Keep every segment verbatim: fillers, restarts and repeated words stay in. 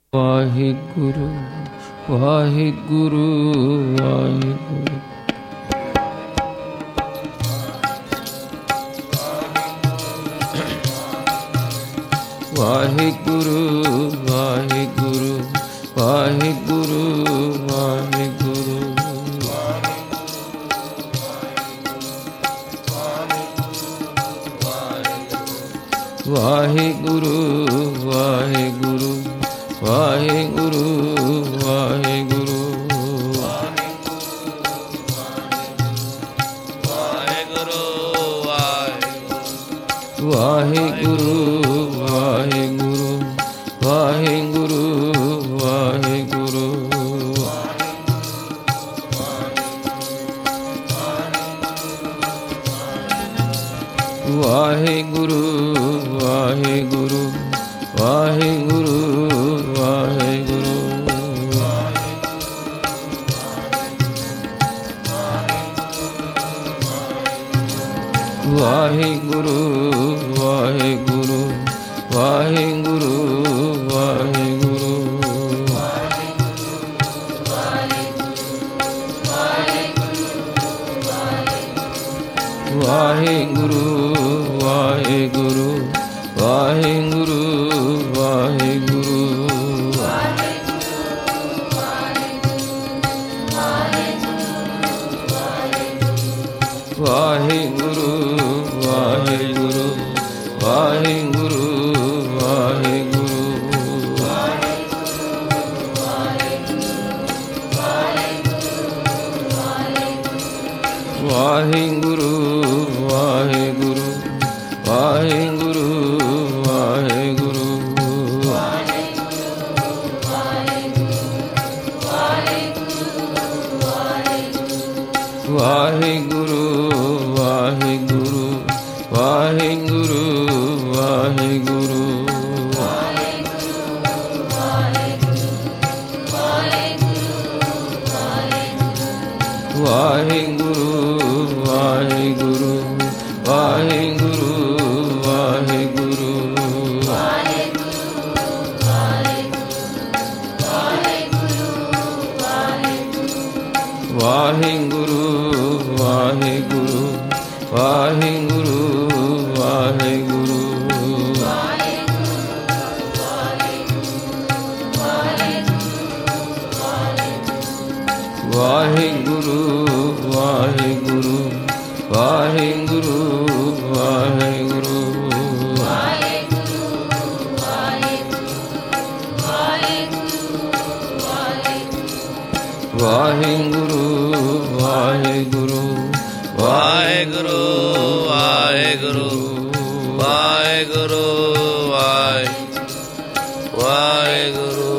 ਵਾਹਿਗੁਰੂ ਵਾਹਿਗੁਰੂ ਵਾਹਿਗੁਰੂ। ਵਾਹਿਗੁਰੂ ਵਾਹਿਗੁਰੂ ਵਾਹਿਗੁਰੂ ਵਾਹਿਗੁਰੂ। ਵਾਹਿਗੁਰੂ ਵਾਹਿਗੁਰੂ ਵਾਹਿਗੁਰੂ ਵਾਹਿਗੁਰੂ। ਵਾਹਿਗੁਰੂ ਵਾਹਿਗੁਰੂ ਵਾਹਿਗੁਰੂ ਵਾਹਿਗੁਰੂ। ਵਾਹਿਗੁਰੂ ਵਾਹਿਗੁਰੂ ਵਾਹਿਗੁਰੂ ਵਾਹਿਗੁਰੂ। ਵਾਹਿਗੁਰੂ ਵਾਹਿਗੁਰੂ ਵਾਹਿਗੁਰੂ ਵਾਹਿਗੁਰੂ। ਵਾਹਿਗੁਰੂ ਵਾਹਿਗੁਰੂ ਵਾਹਿਗੁਰੂ ਵਾਹਿਗੁਰੂ। ਵਾਹਿਗੁਰੂ ਵਾਹਿਗੁਰੂ ਵਾਹਿਗੁਰੂ ਵਾਹਿਗੁਰੂ। ਵਾਹਿਗੁਰੂ ਵਾਹਿਗੁਰੂ ਵਾਹਿਗੁਰੂ ਵਾਹਿਗੁਰੂ। ਵਾਹਿਗੁਰੂ ਵਾਹਿਗੁਰੂ ਵਾਹਿਗੁਰੂ ਵਾਹਿਗੁਰੂ। ਵਾਹਿਗੁਰੂ ਵਾਹਿਗੁਰੂ ਵਾਹਿਗੁਰੂ ਵਾਹਿਗੁਰੂ। ਵਾਹਿਗੁਰੂ ਵਾਹਿਗੁਰੂ ਵਾਹਿਗੁਰੂ ਵਾਹਿਗੁਰੂ। ਵਾਹਿਗੁਰੂ ਵਾਹਿਗੁਰੂ ਵਾਹਿਗੁਰੂ ਵਾਹਿਗੁਰੂ। ਵਾਹਿਗੁਰੂ ਵਾਹਿਗੁਰੂ ਵਾਹਿਗੁਰੂ ਵਾਹਿਗੁਰੂ ਵਾਹਿਗੁਰੂ ਵਾਹਿਗੁਰੂ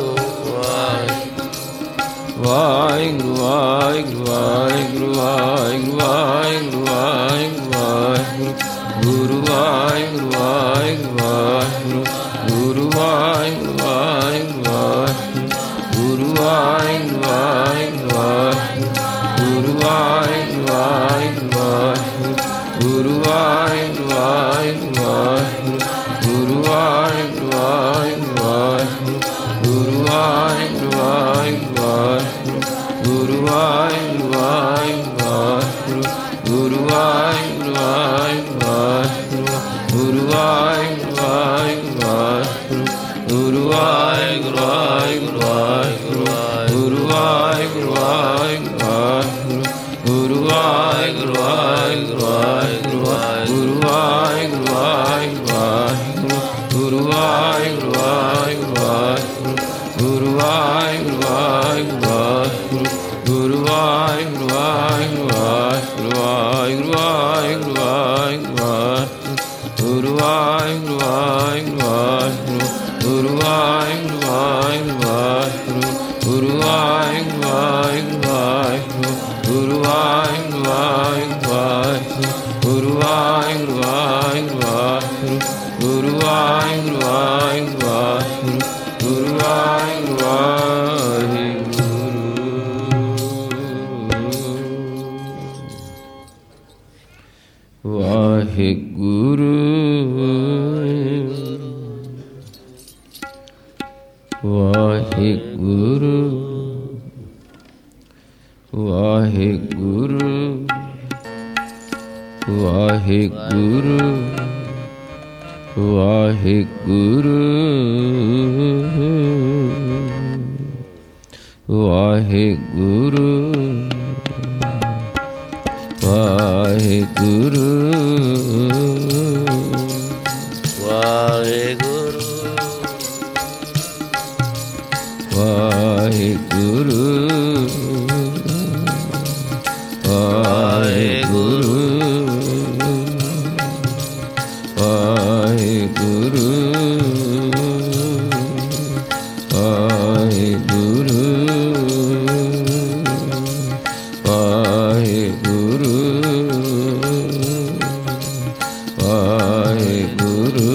ਵਾਹਿਗੁਰੂ ਵਾਹਿਗੁਰੂ ਵਾਹਿਗੁਰੂ ਵਾਹਿਗੁਰੂ ਵਾਹਿਗੁਰੂ। ਗੁਰੂ ਵਾਹਿਗੁਰੂ ਵਾਹਿਗੁਰੂ ਗੁਰੂ ਵਾਹਿਗੁਰੂ ਵਾਹਿਗੁਰੂ। ਗੁਰੂ ਵਾਹਿਗੁਰੂ ਵਾਹਿਗੁਰੂ ਗੁਰੂ ਵਾਹਿਗੁਰੂ ਵਾਹਿਗੁਰੂ। ਗੁਰੂ ਵਾਹਿਗੁਰੂ ਵਾਹਿਗੁਰੂ ਗੁਰੂ ਵਾਹਿਗੁਰੂ ਵਾਹਿਗੁਰੂ। ਗੁਰੂ ਵਾਹਿਗੁਰੂ ਵਾਹਿਗੁਰੂ ਗੁਰੂ ਵਾਹਿਗੁਰੂ ਵਾਹਿਗੁਰੂ। ਗੁਰੂ ਵਾਹਿਗੁਰੂ ਵਾਹਿਗੁਰੂ ਗੁਰੂ ਵਾਹਿਗੁਰੂ ਵਾਹਿਗੁਰੂ। ਗੁਰੂ ਵਾਹਿਗੁਰੂ ਵਾਹਿਗੁਰੂ ਗੁਰੂ ਵਾਹਿਗੁਰੂ ਵਾਹਿਗੁਰੂ। ਗੁਰੂ ਵਾਹਿਗੁਰੂ ਵਾਹਿਗੁਰੂ ਗੁਰੂ ਵਾਹਿਗੁਰੂ ਵਾਹਿਗੁਰੂ। ਗੁਰੂ ਵਾਹਿਗੁਰੂ ਵਾਹਿਗੁਰੂ ਗੁਰੂ ਵਾਹਿਗੁਰੂ ਵਾਹਿਗੁਰੂ। ਗੁਰੂ ਵਾਹਿਗੁਰੂ ਵਾਹਿਗੁਰੂ ਵਾਹਿਗੁਰੂ ਵਾਹਿਗੁਰੂ। ਗੁਰੂ ਵਾਹਿਗੁਰੂ ਵਾਹਿਗੁਰੂ ਗੁਰੂ ਵਾਹਿਗੁਰੂ ਵਾਹਿਗੁਰੂ। ਗੁਰੂ ਵਾਹਿਗੁਰੂ ਵਾਹਿਗੁਰੂ ਗੁਰੂ ਵਾਹਿਗੁਰੂ ਵਾਹਿਗੁਰੂ। ਗੁਰੂ ਵਾਹਿਗੁਰੂ ਵਾਹਿਗੁਰੂ ਗੁਰੂ ਵਾਹਿਗੁਰੂ ਵਾਹਿਗੁਰੂ। ਗੁਰੂ ਵਾਹਿਗੁਰੂ ਵਾਹਿਗੁਰੂ। ਵਾਹਿਗੁਰੂ ਵਾਹਿਗੁਰੂ ਵਾਹਿਗੁਰੂ ਵਾਹਿਗੁਰੂ ਵਾਹਿਗੁਰੂ ਵਾਹਿਗੁਰੂ ਵਾਹਿਗੁਰੂ ਵਾਹਿਗੁਰੂ ਵਾਹਿਗੁਰੂ ਵਾਹਿਗੁਰੂ ਵਾਹਿਗੁਰੂ ਵਾਹਿਗੁਰੂ ਵਾਹਿਗੁਰੂ ਵਾਹਿਗੁਰੂ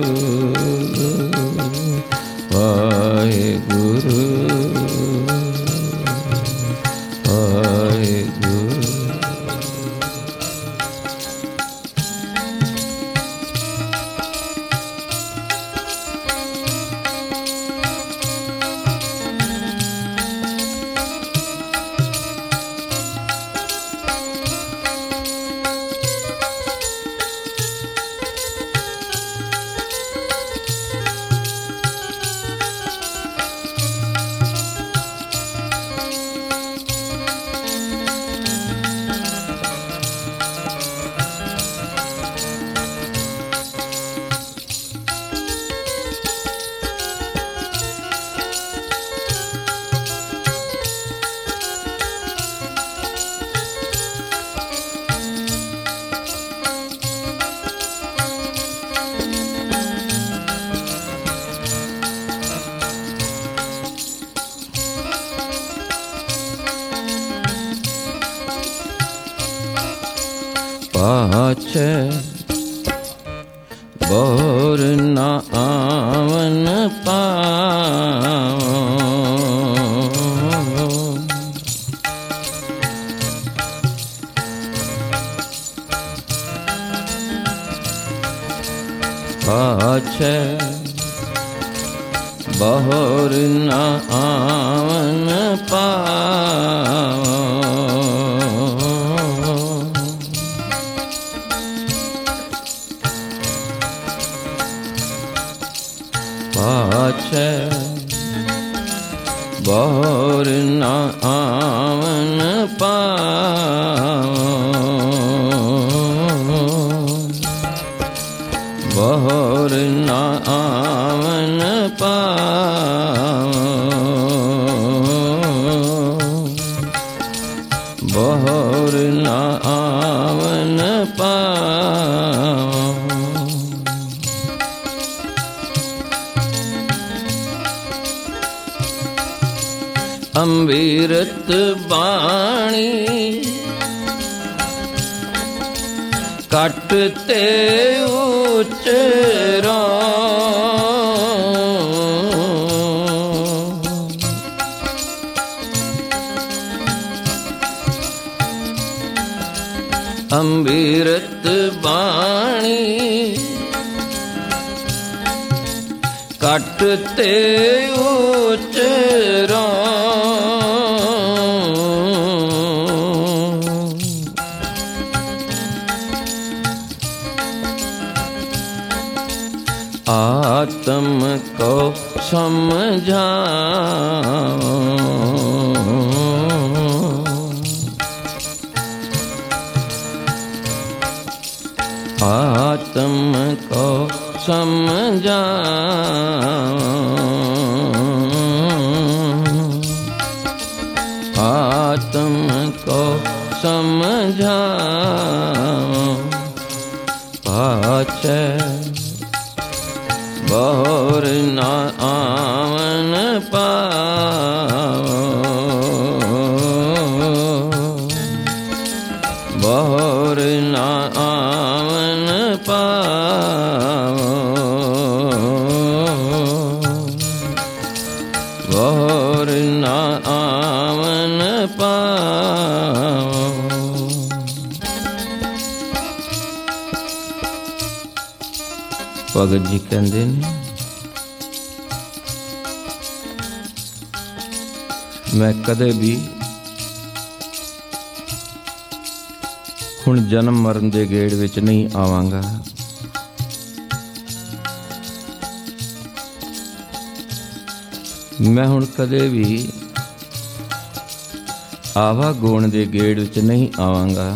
ਵਾਹਿਗੁਰੂ ਵਾਹਿਗੁਰੂ ਪਾਛੈ ਬੋਰ ਨਾ ਆਵਨ ਪਾਵੋ ਪਾਛੈ ਬੋਰ ਨਾ ਆਵਨ ਪਾਵੋ ਪਾਛੈ ਬੋਰ ਨਾ ਆਵਨ ਪਾਵੋ ਬੋਰ ਨਾ ਆਵਨ ਪਾਵੋ ਬੋਰ ਨਾ ਆਵਨ ਪਾਵੋ ਅੰਮ੍ਰਿਤ ਬਾਣੀ ਕਟ ਤੇ ਉਚਰੋ ਅੰਮ੍ਰਿਤ ਬਾਣੀ ਕਟ ਤੇ ਉਚਰੋ ਆਤਮ ਕੋ ਸਮਝਾਓ ਆਤਮ ਕੋ ਸਮਝਾਓ ਆਤਮ ਕੋ ਸਮਝਾਓ ਪਾਛੈ ਬੋਰ ਨਾ ਆਵਨ ਪਾਵੋ ਬੋਰ ਨਾ ਆਵਨ ਪਾਵੋ ਬੋਰ ਨਾ ਆਵਨ ਪਾਵੋ ਭਗਤ ਜੀ ਕਹਿੰਦੇ ਨੇ ਮੈਂ ਕਦੇ ਵੀ ਹੁਣ ਜਨਮ ਮਰਨ ਦੇ ਗੇੜ ਵਿੱਚ ਨਹੀਂ ਆਵਾਂਗਾ। ਮੈਂ ਹੁਣ ਕਦੇ ਵੀ ਆਵਾ ਗੋਣ ਦੇ ਗੇੜ ਵਿੱਚ ਨਹੀਂ ਆਵਾਂਗਾ।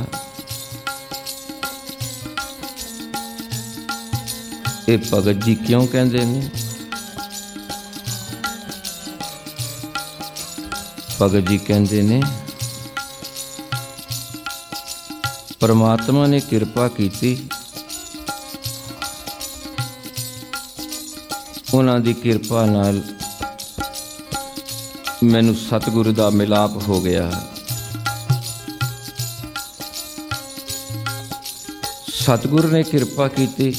ਇਹ ਭਗਤ ਜੀ ਕਿਉਂ ਕਹਿੰਦੇ ਨੇ? ਭਗਤ ਜੀ ਕਹਿੰਦੇ ਨੇ ਪਰਮਾਤਮਾ ਨੇ ਕਿਰਪਾ ਕੀਤੀ, ਉਹਨਾਂ ਦੀ ਕਿਰਪਾ ਨਾਲ ਮੈਨੂੰ ਸਤਿਗੁਰੂ ਦਾ ਮਿਲਾਪ ਹੋ ਗਿਆ। ਸਤਿਗੁਰੂ ਨੇ ਕਿਰਪਾ ਕੀਤੀ,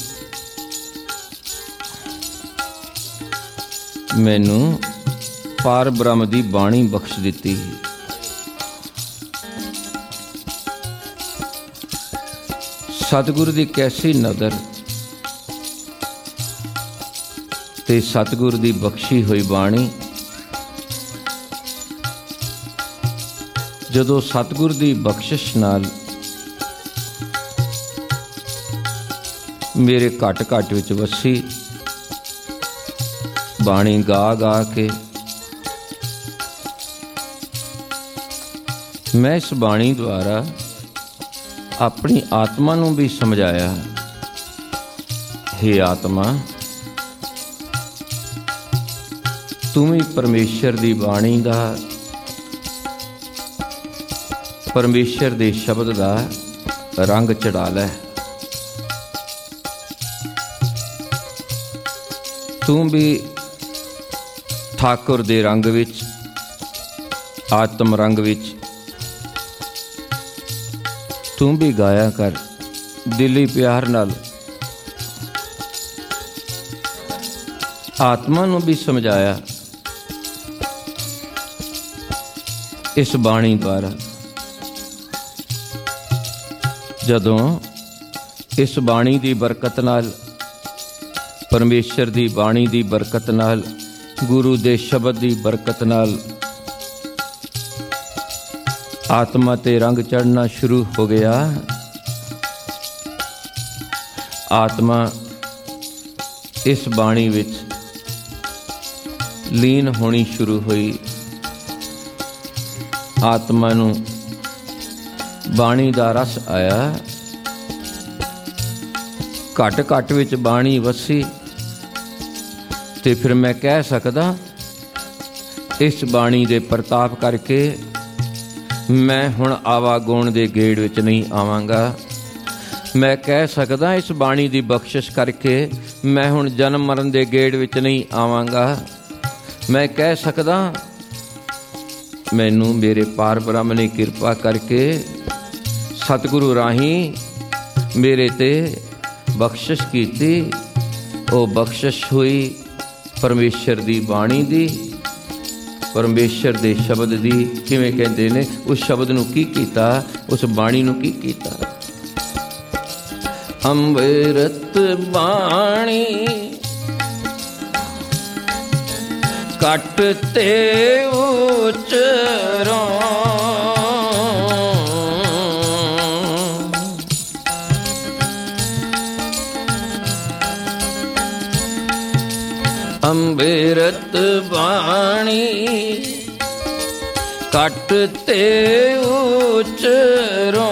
ਮੈਨੂੰ ਪਾਰ ਬ੍ਰਹਮ ਦੀ ਬਾਣੀ ਬਖਸ਼ ਦਿੱਤੀ। ਸਤਿਗੁਰੂ ਦੀ ਕੈਸੀ ਨਜ਼ਰ ਤੇ ਸਤਿਗੁਰੂ ਦੀ ਬਖਸ਼ੀ ਹੋਈ ਬਾਣੀ। ਜਦੋਂ ਸਤਿਗੁਰੂ ਦੀ ਬਖਸ਼ਿਸ਼ ਨਾਲ ਮੇਰੇ ਘਟ ਘਟ ਵਿੱਚ ਵਸੀ, ਬਾਣੀ ਗਾ ਗਾ ਕੇ ਮੈਂ ਇਸ ਬਾਣੀ ਦੁਆਰਾ ਆਪਣੀ ਆਤਮਾ ਨੂੰ ਵੀ ਸਮਝਾਇਆ, ਹੇ ਆਤਮਾ, ਤੂੰ ਵੀ ਪਰਮੇਸ਼ਰ ਦੀ ਬਾਣੀ ਦਾ, ਪਰਮੇਸ਼ਰ ਦੇ ਸ਼ਬਦ ਦਾ ਰੰਗ ਚੜਾ ਲੈ। ਤੂੰ ਵੀ ਠਾਕੁਰ ਦੇ ਰੰਗ ਵਿੱਚ, ਆਤਮ ਰੰਗ ਵਿੱਚ ਤੂੰ ਵੀ ਗਾਇਆ ਕਰ, ਦਿਲੀ ਪਿਆਰ ਨਾਲ। ਆਤਮਾ ਨੂੰ ਵੀ ਸਮਝਾਇਆ ਇਸ ਬਾਣੀ ਦੁਆਰਾ। ਜਦੋਂ ਇਸ ਬਾਣੀ ਦੀ ਬਰਕਤ ਨਾਲ, ਪਰਮੇਸ਼ਰ ਦੀ ਬਾਣੀ ਦੀ ਬਰਕਤ ਨਾਲ, ਗੁਰੂ ਦੇ ਸ਼ਬਦ ਦੀ ਬਰਕਤ ਨਾਲ ਆਤਮਾ ਤੇ ਰੰਗ ਚੜ੍ਹਨਾ ਸ਼ੁਰੂ ਹੋ ਗਿਆ। ਆਤਮਾ ਇਸ ਬਾਣੀ ਵਿੱਚ ਲੀਨ ਹੋਣੀ ਸ਼ੁਰੂ ਹੋਈ। ਆਤਮਾ ਨੂੰ ਬਾਣੀ ਦਾ ਰਸ ਆਇਆ, ਘਟ ਘਟ ਵਿੱਚ ਬਾਣੀ ਵਸੀ। ਤੇ ਫਿਰ ਮੈਂ ਕਹਿ ਸਕਦਾ, ਇਸ ਬਾਣੀ ਦੇ ਪ੍ਰਤਾਪ ਕਰਕੇ ਮੈਂ ਹੁਣ ਆਵਾ ਗੋਣ ਦੇ ਗੇੜ ਵਿੱਚ ਨਹੀਂ ਆਵਾਂਗਾ। ਮੈਂ ਕਹਿ ਸਕਦਾ, ਇਸ ਬਾਣੀ ਦੀ ਬਖਸ਼ਿਸ਼ ਕਰਕੇ ਮੈਂ ਹੁਣ ਜਨਮ ਮਰਨ ਦੇ ਗੇੜ ਵਿੱਚ ਨਹੀਂ ਆਵਾਂਗਾ। ਮੈਂ ਕਹਿ ਸਕਦਾ, ਮੈਨੂੰ ਮੇਰੇ ਪਾਰ ਬ੍ਰਹਮ ਨੇ ਕਿਰਪਾ ਕਰਕੇ ਸਤਿਗੁਰੂ ਰਾਹੀਂ ਮੇਰੇ ਤੇ ਬਖਸ਼ਿਸ਼ ਕੀਤੀ। ਉਹ ਬਖਸ਼ਿਸ਼ ਹੋਈ ਪਰਮੇਸ਼ਰ ਦੀ ਬਾਣੀ ਦੀ, ਪਰਮੇਸ਼ਰ ਦੇ ਸ਼ਬਦ ਦੀ। ਕਿਵੇਂ ਕਹਿੰਦੇ ਨੇ, ਉਸ ਸ਼ਬਦ ਨੂੰ ਕੀ ਕੀਤਾ, ਉਸ ਬਾਣੀ ਨੂੰ ਕੀ ਕੀਤਾ? ਅੰਮ੍ਰਿਤ ਬਾਣੀ ਘਟ ਤੇ ਉਚਰੋ, ਅੰਮ੍ਰਿਤ ਬਾਣੀ ਘਟ ਤੇ ਉਚਰੋ,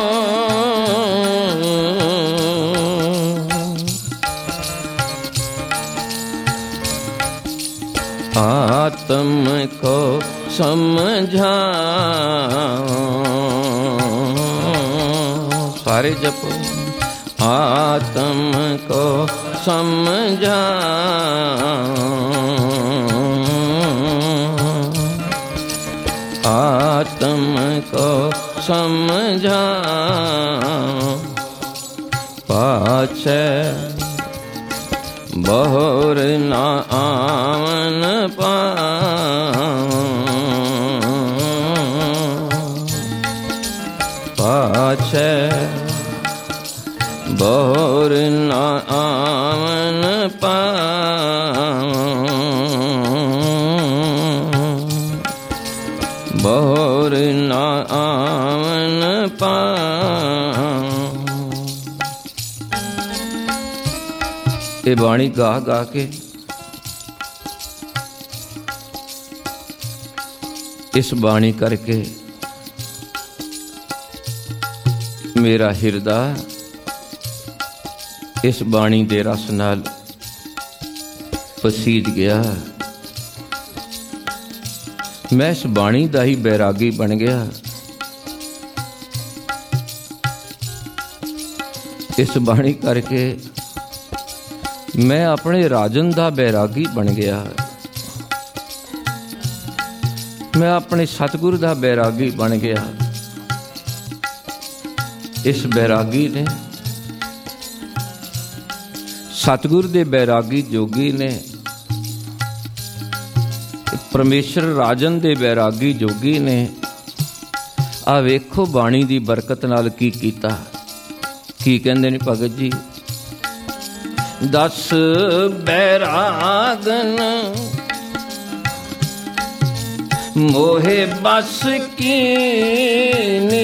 ਆਤਮ ਕੋ ਸਮਝਾਓ। ਸਾਰੇ ਜਪੋ, ਆਤਮ ਕੋ ਸਮਝਾਓ, आत्म को समझाओ, पाछे बहुर न आवन पाओ, पाछे बहुर न आवन पाओ। ਬਹੁਰ ਨਾ ਆਵਨ ਪਾ। ਇਹ ਬਾਣੀ ਗਾ ਗਾ ਕੇ ਇਸ ਬਾਣੀ ਕਰਕੇ ਮੇਰਾ ਹਿਰਦਾ ਇਸ ਬਾਣੀ ਦੇ ਰਸ ਨਾਲ ਪਸੀਜ ਗਿਆ। ਮੈਂ ਇਸ ਬਾਣੀ ਦਾ ਹੀ ਬੈਰਾਗੀ ਬਣ ਗਿਆ। ਇਸ ਬਾਣੀ ਕਰਕੇ ਮੈਂ ਆਪਣੇ ਰਾਜਨ ਦਾ ਬੈਰਾਗੀ ਬਣ ਗਿਆ। ਮੈਂ ਆਪਣੇ ਸਤਿਗੁਰ ਦਾ ਬੈਰਾਗੀ ਬਣ ਗਿਆ। ਇਸ ਬੈਰਾਗੀ ਨੇ, ਸਤਿਗੁਰ ਦੇ ਬੈਰਾਗੀ ਜੋਗੀ ਨੇ, ਪਰਮੇਸ਼ਰ ਰਾਜਨ ਦੇ ਬੈਰਾਗੀ ਜੋਗੀ ਨੇ ਆ ਵੇਖੋ ਬਾਣੀ ਦੀ ਬਰਕਤ ਨਾਲ ਕੀ ਕੀਤਾ। ਕੀ ਕਹਿੰਦੇ ਨੇ ਭਗਤ ਜੀ? ਦਸ ਬੈਰਾਗਨ ਮੋਹੇ ਬਸ ਕੀਨੀ,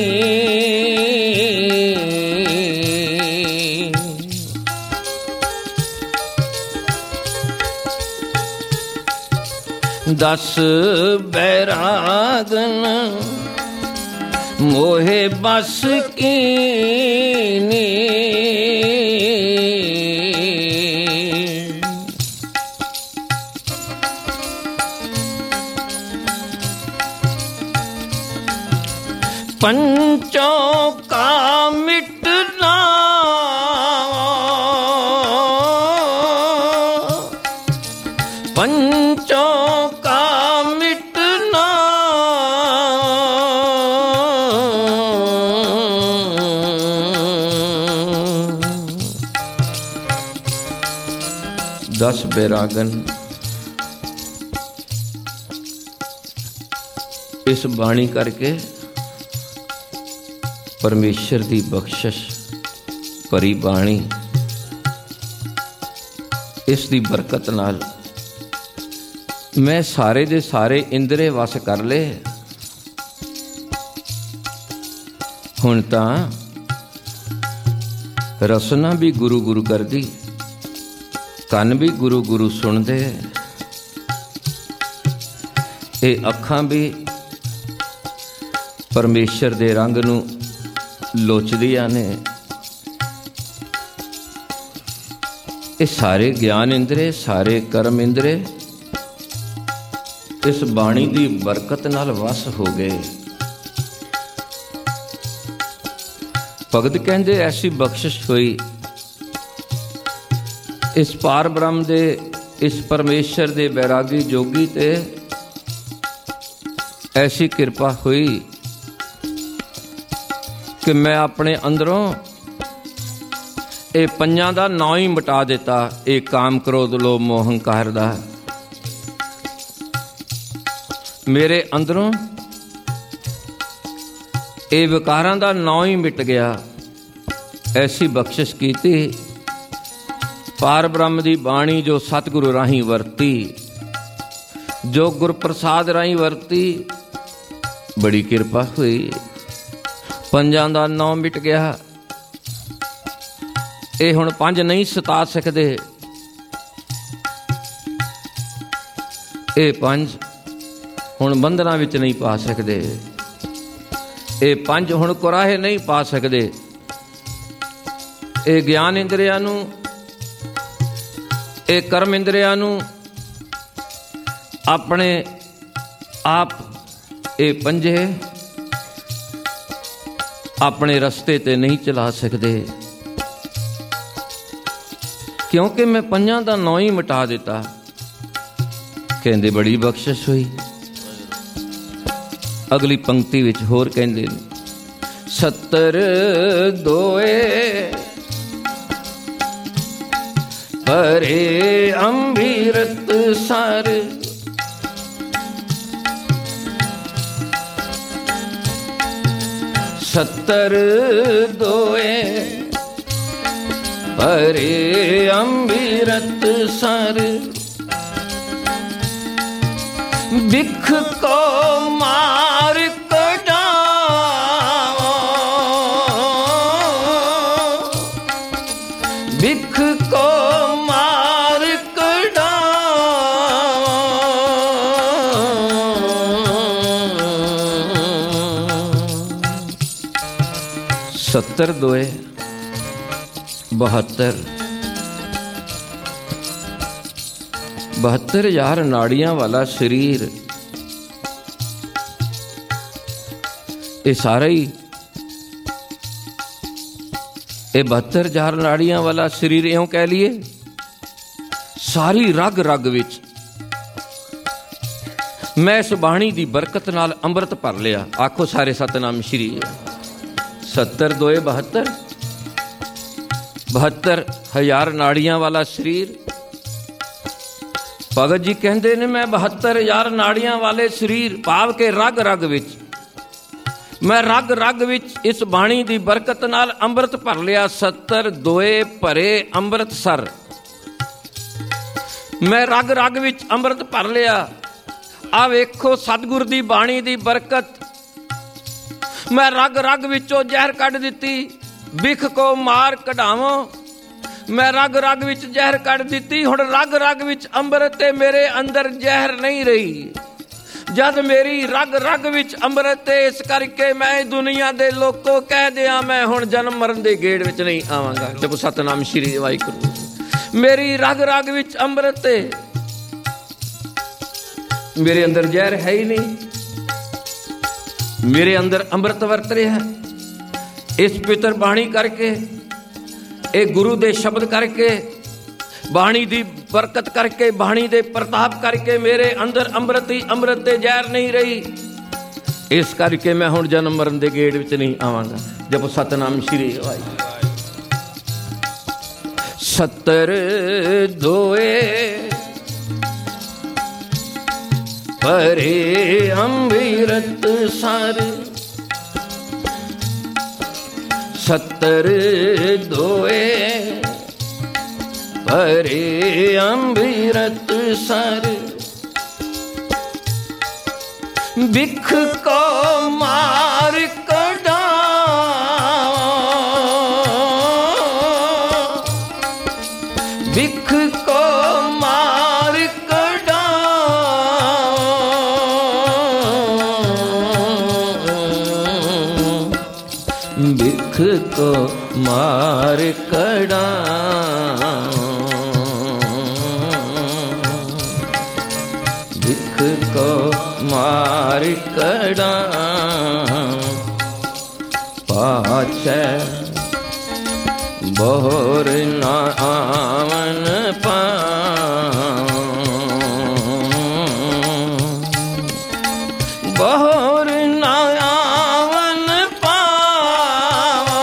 ਦਸ ਬੈਰਾਗਨ ਮੋਹੇ ਬਸ ਕੀਨੀ, पंचों का मिटना पंचों का मिटना दस बैरागन इस बाणी करके परमेश्वर की बख्शिश भरी बाणी, इस दी बरकत नाल मैं सारे दे सारे इंद्रे वस कर ले। हुण तां रसना भी गुरु गुरु कर दी, कन भी गुरु गुरु सुन दे, ये अखां भी परमेश्वर दे रंग नूं लोचदियां ने। ये सारे ज्ञान इंद्रे, सारे कर्म इंद्रे इस बाणी दी बरकत नाल वस हो गए। भगत कहंदे ऐसी बख्शिश हुई इस पार ब्रह्म दे, इस परमेश्वर दे बैरागी जोगी ते ऐसी कृपा हुई कि मैं अपने अंदरों ये पंजां दा नाम ही मिटा दिता। ये काम क्रोध लोभ मोह हंकार दा मेरे अंदरों ये विकारां दा नाम ही मिट गया। ऐसी बख्शिश कीती पार ब्रह्म दी बाणी जो सतगुरु राही वरती, जो गुरप्रसाद राही वरती, बड़ी कृपा हुई। पंजां दा नाम मिट गया। ये हुण पंज नहीं सता सकते। ये पंज हुण बंधनां विच नहीं पा सकते। ये पंज हुण कुराहे नहीं पा सकते। ये ज्ञान इंद्रियां नूं, ये कर्म इंद्रियां नूं अपने आप ये पंजे अपने रस्ते ते नहीं चला सकते, क्योंकि मैं पंजां दा नौ ही मिटा दिता। कहंदे बड़ी बख्शिश हुई। अगली पंक्ति विच होर कहंदे सत्तर दोए परे अंभीरत सर, सत्तर दोए परे अंभीरत सर, बिख को मार सत्तर दोए बहत्तर बहत्तर हजार नाड़ियां वाला शरीर, ये सारा ही ये बहत्तर हजार नाड़ियां वाला शरीर इउं कह लिए सारी रग रग विच मैं इस बाणी दी बरकत नाल अंमृत भर लिया। आखो सारे सतनाम श्री। सत्तर दोए बहत्तर बहत्तर हजार नाड़ियां वाला शरीर। भगत जी कहते ने मैं बहत्तर हजार नाड़ियां वाले शरीर भाव के रग रग विच मैं रग रग विच इस बाणी दी बरकत नाल अंमृत भर लिया। सत्तर दोए भरे अंमृतसर मैं रग रग विच अंमृत भर लिया। आ वेखो सतगुर दी बाणी दी बरकत, मैं रग रग विचों जहर कढ़ दिती। बिख को मार कढ़ावो, मैं रग रग विच जहर कढ़ दिती। हुण रग रग विच अंमृत ते मेरे अंदर जहर नहीं रही। जद मेरी रग रग विच अंमृत ते, इस करके मैं दुनिया दे लोकों कह दिया मैं हुण जन्म मरण दे गेड़ विच नहीं आवांगा। जपो सतनाम श्री वाहिगुरू। मेरी रग रग विच अंमृत ते, मेरे अंदर जहर है ही नहीं, मेरे अंदर अंमृत वर्त रहा है। इस पितर बाणी करके, एक गुरु दे शब्द करके, बाणी दी बरकत करके, बाणी दे प्रताप करके मेरे अंदर अंमृत ही अंमृत ते जहर नहीं रही। इस करके मैं हुण जन्म मरण दे गेड़ विच नहीं आवांगा। जब सतनाम श्री वाहिगुरू। सत्तर दोए भरे अमृत सर, सत्तर दोए भरे अमृत सर। बिख को मार कढ़ा, बिख को मार कढ़ा, बिख को मार कढ़ा। बिख को मार कढ़ा, पाछे बोर ना आवन पाऊं, बोर ना आवन पाऊं,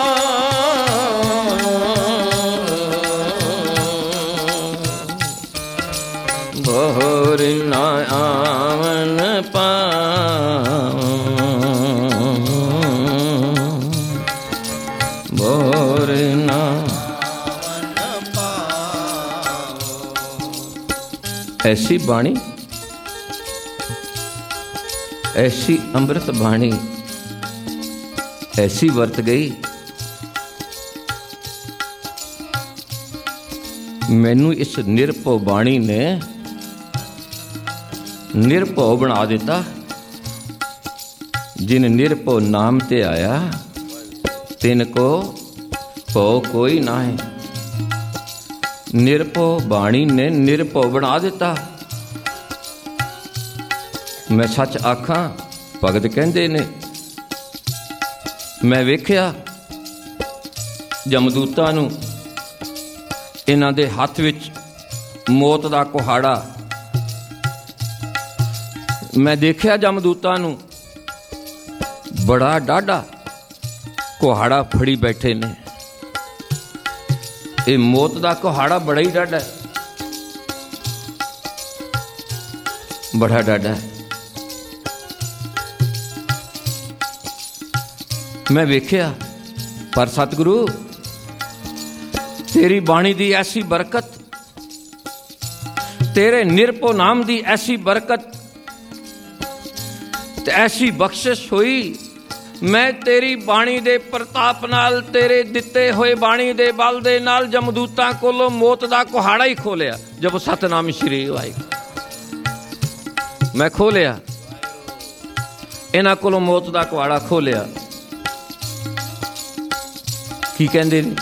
बोर ना आवन पाऊं, बोर ना आवन पाऊं। ऐसी बाणी, ऐसी अमृत बाणी ऐसी वर्त गई, मैनू इस निरभौ बाणी ने निरभौ बना दिता। जिन निरभौ नाम ते आया तिन को भौ कोई ना है। निरभौ बाणी ने निरभौ बना दिता। मैं सच आखां, भगत कहंदे ने मैं वेख्या जमदूतां नूं, इन्हां दे हत्थ विच मौत दा कुहाड़ा। मैं देखिया जमदूतां नूं बड़ा डाढ़ा कुहाड़ा फड़ी बैठे ने। ये मौत दा कुहाड़ा बड़ा ही डाढ़ा है, बड़ा डाढ़ा है। मैं वेख्या पर सतगुरु तेरी बाणी दी ऐसी बरकत, तेरे निरभौ नाम दी ऐसी बरकत ते ऐसी बख्शिश हुई। मैं तेरी बाणी दे प्रताप नाल, तेरे दिते होए बाणी दे बल दे नाल जमदूतां कोलों मौत दा कुहाड़ा ही खोलिया। जब सतनाम श्री वाहिगुरू। मैं खोलिया, इन्हां कोलों मौत दा कुहाड़ा खोलिया। ਕੀ ਕਹਿੰਦੇ ਨੇ?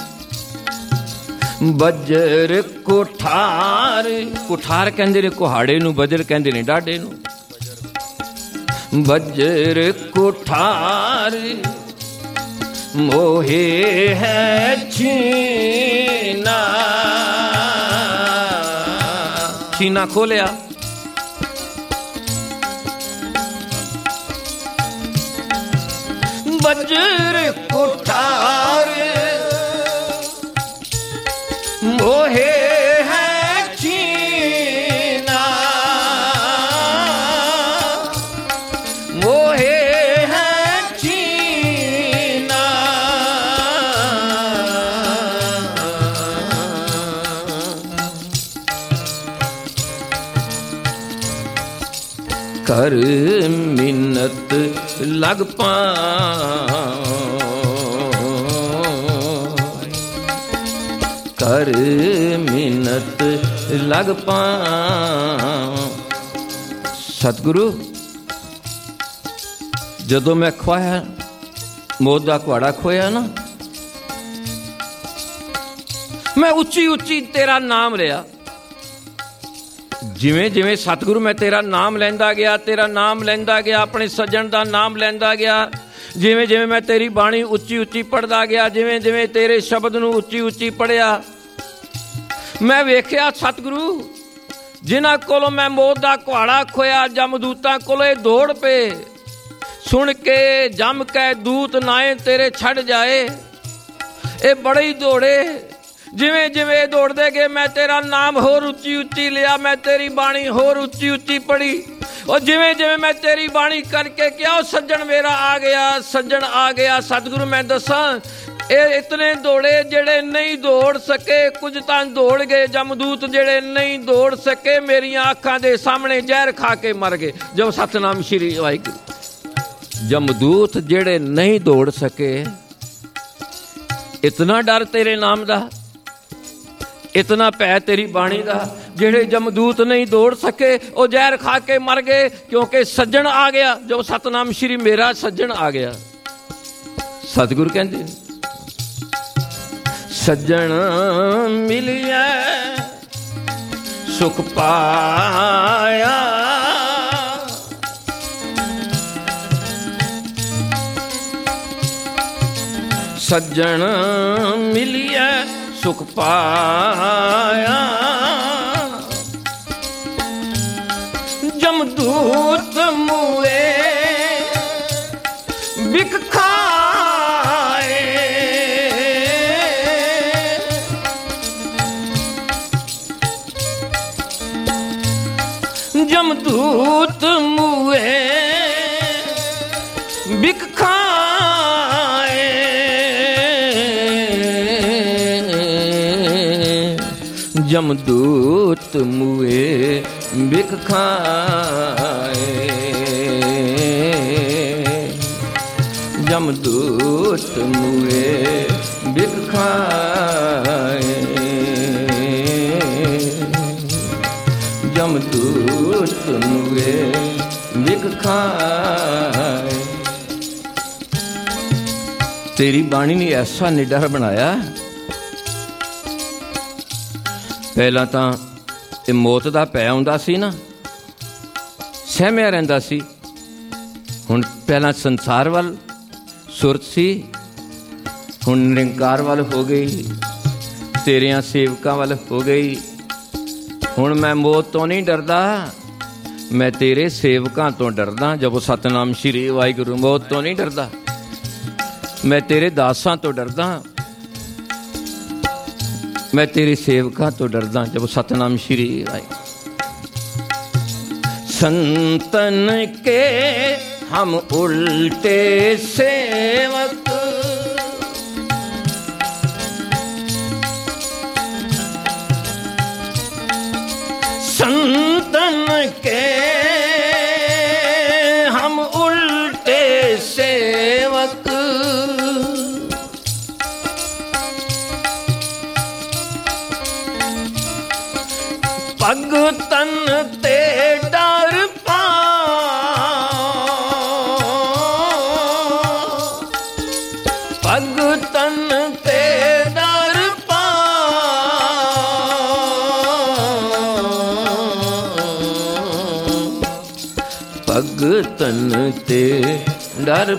ਬਜਰ ਕੁਠਾਰ, ਕੁਠਾਰ ਕਹਿੰਦੇ ਨੇ ਕੁਹਾੜੇ ਨੂੰ, ਬਜਰ ਕਹਿੰਦੇ ਨੇ ਡਾਢੇ ਨੂੰ। ਬਜਰ ਕੁਠਾਰ ਮੋਹੇ ਹੈ ਛੀਨਾ, ਛੀਨਾ ਖੋਲਿਆ। ਬਜਰ ਕੁਠਾਰ ਮੋਹੇ ਹੈ ਛੀਨਾ, ਮੋਹੇ ਹੈ ਛੀਨਾ। ਕਰ ਮਿੰਨਤ ਲਗ ਪਾ, ਕਰ ਮਿੰਨਤ ਲਗ ਪਾ। ਸਤਿਗੁਰੂ ਜਦੋਂ ਮੈਂ ਖੋਇਆ, ਮੌਤ ਦਾ ਕੁਹਾੜਾ ਖੋਇਆ ਨਾ, ਮੈਂ ਉੱਚੀ ਉੱਚੀ ਤੇਰਾ ਨਾਮ ਲਿਆ। ਜਿਵੇਂ ਜਿਵੇਂ ਸਤਿਗੁਰੂ ਮੈਂ ਤੇਰਾ ਨਾਮ ਲੈਂਦਾ ਗਿਆ, ਤੇਰਾ ਨਾਮ ਲੈਂਦਾ ਗਿਆ, ਆਪਣੇ ਸੱਜਣ ਦਾ ਨਾਮ ਲੈਂਦਾ ਗਿਆ, ਜਿਵੇਂ ਜਿਵੇਂ ਮੈਂ ਤੇਰੀ ਬਾਣੀ ਉੱਚੀ ਉੱਚੀ ਪੜ੍ਹਦਾ ਗਿਆ, ਜਿਵੇਂ ਜਿਵੇਂ ਤੇਰੇ ਸ਼ਬਦ ਨੂੰ ਉੱਚੀ ਉੱਚੀ ਪੜ੍ਹਿਆ, ਮੈਂ ਵੇਖਿਆ ਸਤਿਗੁਰੂ ਜਿਨ੍ਹਾਂ ਕੋਲੋਂ ਮੈਂ ਮੌਤ ਦਾ ਕੁਹਾੜਾ ਖੋਇਆ, ਜਮਦੂਤਾਂ ਕੋਲੋਂ ਇਹ ਦੌੜ ਪਏ। ਸੁਣ ਕੇ ਜਮ ਕੇ ਦੂਤ ਨਾਏ ਤੇਰੇ ਛੱਡ ਜਾਏ, ਇਹ ਬੜੇ ਹੀ ਦੌੜੇ। ਜਿਵੇਂ ਜਿਵੇਂ ਦੌੜਦੇ ਗਏ ਮੈਂ ਤੇਰਾ ਨਾਮ ਹੋਰ ਉੱਚੀ ਉੱਚੀ ਲਿਆ, ਮੈਂ ਤੇਰੀ ਬਾਣੀ ਹੋਰ ਉੱਚੀ ਉੱਚੀ ਪੜ੍ਹੀ। ਉਹ ਜਿਵੇਂ ਜਿਵੇਂ ਮੈਂ ਤੇਰੀ ਬਾਣੀ ਕਰਕੇ ਕਿਹਾ, ਉਹ ਸੱਜਣ ਮੇਰਾ ਆ ਗਿਆ, ਸੱਜਣ ਆ ਗਿਆ। ਸਤਿਗੁਰੂ ਮੈਂ ਦੱਸਾਂ, ਇਹ ਇਤਨੇ ਦੌੜੇ ਜਿਹੜੇ ਨਹੀਂ ਦੌੜ ਸਕੇ, ਕੁਝ ਤਾਂ ਦੌੜ ਗਏ। ਜਮਦੂਤ ਜਿਹੜੇ ਨਹੀਂ ਦੌੜ ਸਕੇ, ਮੇਰੀਆਂ ਅੱਖਾਂ ਦੇ ਸਾਹਮਣੇ ਜ਼ਹਿਰ ਖਾ ਕੇ ਮਰ ਗਏ। ਜੋ ਸਤਨਾਮ ਸ਼੍ਰੀ ਵਾਹਿਗੁਰੂ। ਜਮਦੂਤ ਜਿਹੜੇ ਨਹੀਂ ਦੌੜ ਸਕੇ, ਇਤਨਾ ਡਰ ਤੇਰੇ ਨਾਮ ਦਾ, ਇਤਨਾ ਭੈ ਤੇਰੀ ਬਾਣੀ ਦਾ। ਜਿਹੜੇ ਜਮਦੂਤ ਨਹੀਂ ਦੌੜ ਸਕੇ, ਉਹ ਜ਼ਹਿਰ ਖਾ ਕੇ ਮਰ ਗਏ, ਕਿਉਂਕਿ ਸੱਜਣ ਆ ਗਿਆ। ਜੋ ਸਤਨਾਮ ਸ਼੍ਰੀ ਮੇਰਾ ਸੱਜਣ ਆ ਗਿਆ। ਸਤਿਗੁਰੂ ਕਹਿੰਦੇ ਸੱਜਣ ਮਿਲਿਆ ਸੁਖ ਪਾਇਆ, ਸੱਜਣ ਮਿਲਿਆ ਸੁਖ ਪਾਇਆ। ਜਮਦੂਤ ਮੂਏ ਬਿਖ ਖਾਏ, ਜਮਦੂਤ ਮੂਏ ਬਿਖ ਖਾਏ। ਜਮਦੂਤ ਮੂਏ ਬਿਖ ਖਾਏ, ਜਮਦੂਤ ਮੂਏ ਬਿਖ ਖਾਏ, ਜਮਦੂਤ ਮੂਏ ਬਿਖ ਖਾਏ। ਤੇਰੀ ਬਾਣੀ ਨੇ ਐਸਾ ਨਿਡਰ ਬਣਾਇਆ। ਪਹਿਲਾਂ ਤਾਂ ਇਹ ਮੌਤ ਦਾ ਭੈ ਆਉਂਦਾ ਸੀ ਨਾ, ਸਹਿਮਿਆ ਰਹਿੰਦਾ ਸੀ। ਹੁਣ ਪਹਿਲਾਂ ਸੰਸਾਰ ਵੱਲ ਸੁਰਤ ਸੀ, ਹੁਣ ਨਿਰੰਕਾਰ ਵੱਲ ਹੋ ਗਈ, ਤੇਰਿਆਂ ਸੇਵਕਾਂ ਵੱਲ ਹੋ ਗਈ। ਹੁਣ ਮੈਂ ਮੌਤ ਤੋਂ ਨਹੀਂ ਡਰਦਾ, ਮੈਂ ਤੇਰੇ ਸੇਵਕਾਂ ਤੋਂ ਡਰਦਾ। ਜਪੋ ਸਤਨਾਮ ਸ਼੍ਰੀ ਵਾਹਿਗੁਰੂ। ਮੌਤ ਤੋਂ ਨਹੀਂ ਡਰਦਾ, ਮੈਂ ਤੇਰੇ ਦਾਸਾਂ ਤੋਂ ਡਰਦਾ, मैं तेरे सेवका तो डरदा। जब सतनाम श्री आए। संतन के हम उल्टे सेवक, संतन के हम उल्टे सेवक, भगतन ते डर पाओ, भगतन ते ਭਗਤਨ ਤੇ ਡਰ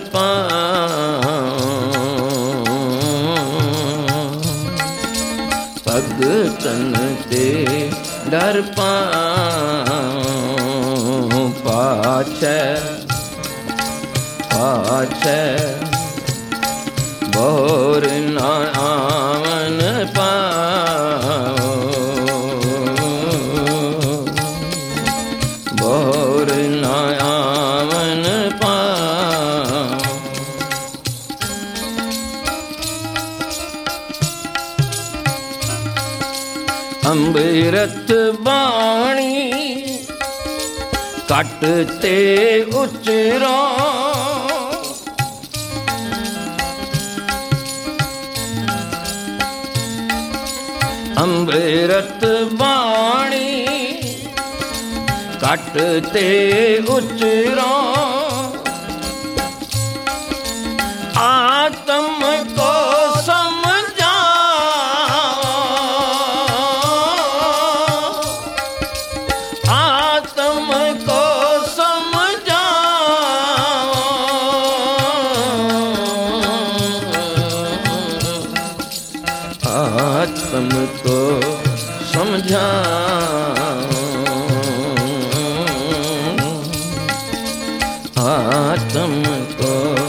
ਪਾਉ, ਭਗਤਨ ਤੇ ਡਰ ਪਾਉ, ਪਾਛੈ ਪਾਛੈ ਬੋਰ ਨਾ ਆਵਨ ਪਾਉ, ਬੋਰ ਨਾ ਆਵਨ ਪਾਉ। ਅੰਮ੍ਰਿਤ ਬਾਣੀ ਘਟ ਤੇ ਉਚਰੋ, ਅੰਮ੍ਰਿਤ ਬਾਣੀ ਘਟ ਤੇ ਉਚਰੋ, ਆਤਮ ਕੋ आत्म को समझाओ, आत्म को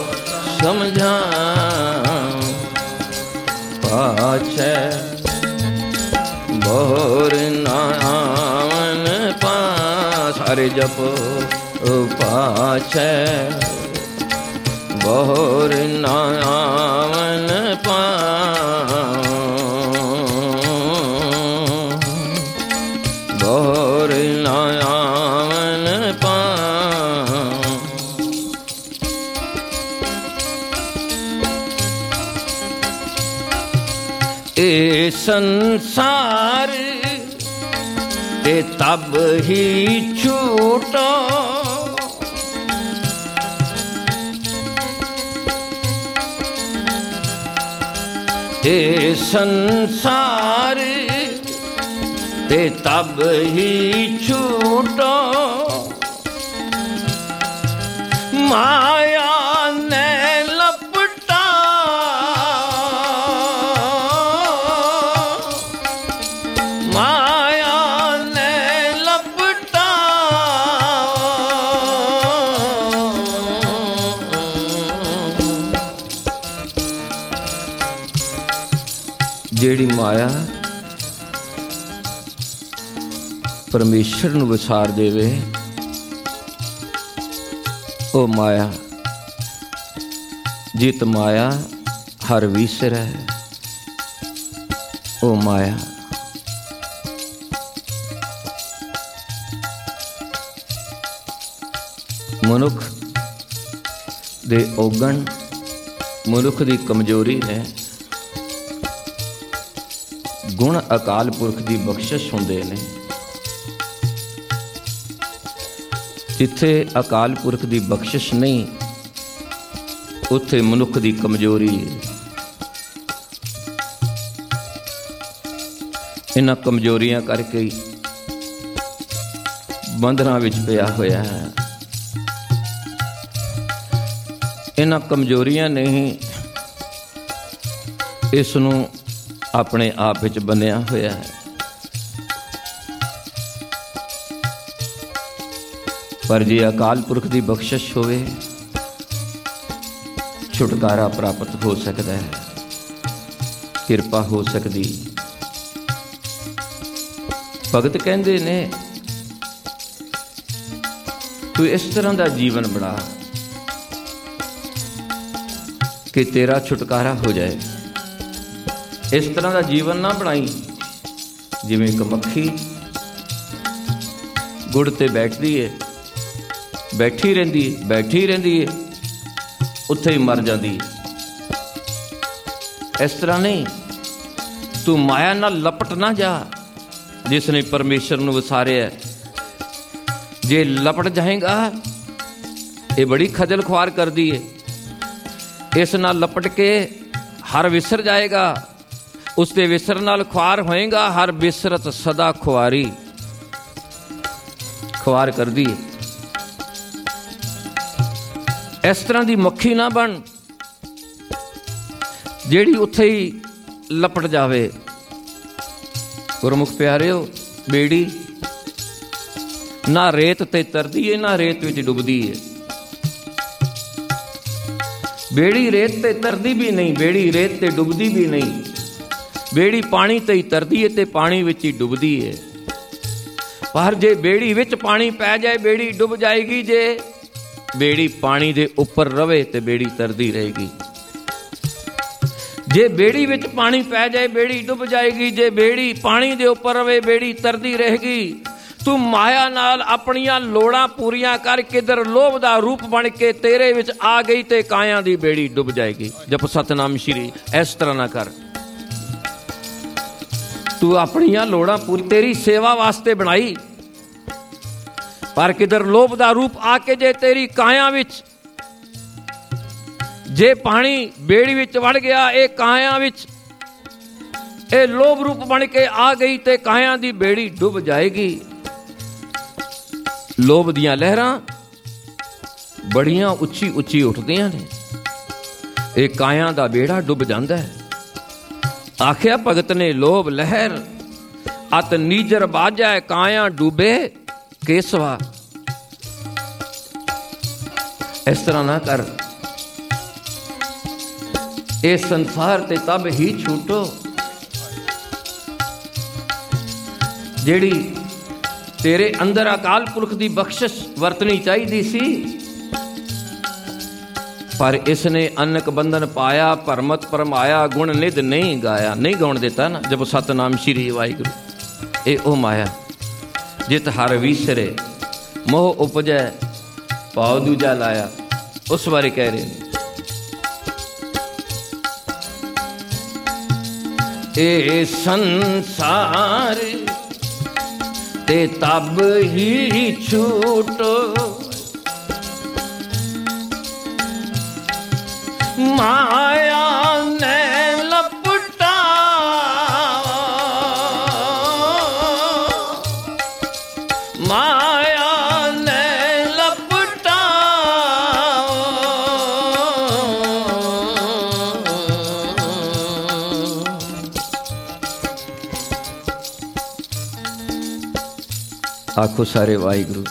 समझाओ, पाछै बोर ना आवन पास। सारे जपो पाछै बोर ना आवन पास, बोर ना आवन पाऊं। ए संसार ते तब ही छूटो, ए संसार ते तब ही छूटो, माया ने लपटा, माया ने लपटा, जेड़ी माया परमेश्वर नूं विसार देवे, ओ माया जित माया हर विसरै, ओ माया मनुख दे औगण, मनुख दी कमजोरी ने, गुण अकाल पुरख दी बख्शिश हुंदे ने। जिथे अकाल पुरख दी बख्शिश नहीं, उत्थे मनुख दी कमजोरी है। इन्हां कमजोरियां करके बंधनां विच पिया होया है। इन्हां कमजोरियां ने ही इस नूं अपने आप विच बन्निया होया है। पर जे अकाल पुरख की बख्शिश होवे, छुटकारा प्राप्त हो सकता है, किरपा हो सकती। भगत कहते ने तू इस तरह का जीवन बना कि तेरा छुटकारा हो जाए। इस तरह का जीवन ना बनाई जिवें एक मक्खी गुड़ ते बैठती है, बैठी रहिंदी है बैठी रहिंदी है उत्थे ही मर जाती है। इस तरह नहीं, तू माया नाल लपट ना जा जिसने परमेश्वर नूं विसारिया। जे लपट जाएगा ये बड़ी खजल खुआर करदी है। इस नाल लपट के हर विसर जाएगा, उसके विसर नाल खुआर होएगा। हर विसरत सदा खुआरी, खुआर करदी है। इस तरह की मक्खी ना बन ਜਿਹੜੀ ਉੱਥੇ ਹੀ ਲਪਟ ਜਾਵੇ। ਗੁਰਮੁਖ ਪਿਆਰਿਓ, ਬੇੜੀ ਨਾ ਰੇਤ ਤੇ ਤਰਦੀ ਏ ਨਾ ਰੇਤ ਵਿੱਚ ਡੁੱਬਦੀ ਏ। ਬੇੜੀ ਰੇਤ ਤੇ ਤਰਦੀ ਵੀ ਨਹੀਂ, ਬੇੜੀ ਰੇਤ ਤੇ ਡੁੱਬਦੀ ਵੀ ਨਹੀਂ। ਬੇੜੀ ਪਾਣੀ ਤੇ ਹੀ ਤਰਦੀ ਏ ਤੇ ਪਾਣੀ ਵਿੱਚ ਹੀ ਡੁੱਬਦੀ ਏ। ਪਰ ਜੇ ਬੇੜੀ ਵਿੱਚ ਪਾਣੀ ਪੈ ਜਾਏ ਬੇੜੀ ਡੁੱਬ ਜਾਏਗੀ, ਜੇ ਬੇੜੀ ਪਾਣੀ ਦੇ ਉੱਪਰ ਰਵੇ ਤੇ ਬੇੜੀ ਤਰਦੀ ਰਹੇਗੀ। ਜੇ ਬੇੜੀ ਵਿੱਚ ਪਾਣੀ ਪੈ ਜਾਏ ਬੇੜੀ ਡੁੱਬ ਜਾਏਗੀ, ਜੇ ਬੇੜੀ ਪਾਣੀ ਦੇ ਉੱਪਰ ਰਵੇ ਬੇੜੀ ਤਰਦੀ ਰਹੇਗੀ। ਤੂੰ ਮਾਇਆ ਨਾਲ ਆਪਣੀਆਂ ਲੋੜਾਂ ਪੂਰੀਆਂ ਕਰ ਕਿਧਰ ਲੋਭ ਦਾ ਰੂਪ ਬਣ ਕੇ ਤੇਰੇ ਵਿੱਚ ਆ ਗਈ ਤੇ ਕਾਇਆ ਦੀ ਬੇੜੀ ਡੁੱਬ ਜਾਏਗੀ। ਜਪ ਸਤਨਾਮ ਸ਼੍ਰੀ। ਇਸ ਤਰ੍ਹਾਂ ਨਾ ਕਰ। ਤੂੰ ਆਪਣੀਆਂ ਲੋੜਾਂ ਪੂਰੀ ਤੇਰੀ ਸੇਵਾ ਵਾਸਤੇ ਬਣਾਈ, ਪਰ ਕਿਧਰ ਲੋਭ ਦਾ ਰੂਪ ਆ ਕੇ ਜੇ ਤੇਰੀ ਕਾਇਆ ਵਿੱਚ ਜੇ ਪਾਣੀ ਬੇੜੀ ਵਿੱਚ ਵੜ ਗਿਆ, ਇਹ ਕਾਇਆ ਵਿੱਚ ਇਹ ਲੋਭ ਰੂਪ ਬਣ ਕੇ ਆ ਗਈ ਤੇ ਕਾਇਆ ਦੀ ਬੇੜੀ ਡੁੱਬ ਜਾਏਗੀ। ਲੋਭ ਦੀਆਂ ਲਹਿਰਾਂ ਬੜੀਆਂ ਉੱਚੀ ਉੱਚੀ ਉੱਠਦੀਆਂ ਨੇ, ਇਹ ਕਾਇਆ ਦਾ ਬੇੜਾ ਡੁੱਬ ਜਾਂਦਾ ਹੈ। ਆਖਿਆ ਭਗਤ ਨੇ ਲੋਭ ਲਹਿਰ ਅਤ ਨੀਜਰ ਬਾਜੈ ਕਾਇਆ ਡੂਬੇ ਕੇਸਵਾ। ਇਸ ਤਰ੍ਹਾਂ ਨਾ ਕਰ। ਇਹ ਸੰਸਾਰ ਤੇ ਤਬ ਹੀ ਛੂਟੋ ਜਿਹੜੀ ਤੇਰੇ ਅੰਦਰ ਅਕਾਲ ਪੁਰਖ ਦੀ ਬਖਸ਼ਿਸ਼ ਵਰਤਣੀ ਚਾਹੀਦੀ ਸੀ, ਪਰ ਇਸ ਨੇ ਅਨਕ ਬੰਧਨ ਪਾਇਆ, ਭਰਮਤ ਪਰਮਾਇਆ, ਗੁਣ ਨਿਧ ਨਹੀਂ ਗਾਇਆ। ਨਹੀਂ ਗਾਉਣ ਦਿੱਤਾ ਨਾ। ਜਪ ਸਤਨਾਮ ਸ਼੍ਰੀ ਵਾਹਿਗੁਰੂ। ਇਹ ਉਹ ਮਾਇਆ ਜਿਤ ਹਰ ਵੀਸਰੇ ਮੋਹ ਉਪਜੈ ਭਾਉ ਦੂਜਾ ਲਾਇਆ। ਉਸ ਬਾਰੇ ਕਹਿ ਰਹੇ ਨੇ, ਇਹ ਸੰਸਾਰ ਤੇ ਤਬ ਹੀ ਛੂਟੋ ਮਾਇਆ ਨੇ ਲਪਟਾ ਮਾਇਆ ਨੇ ਲਪਟਾ ਆਖੋ ਸਾਰੇ ਵਾਹਿਗੁਰੂ।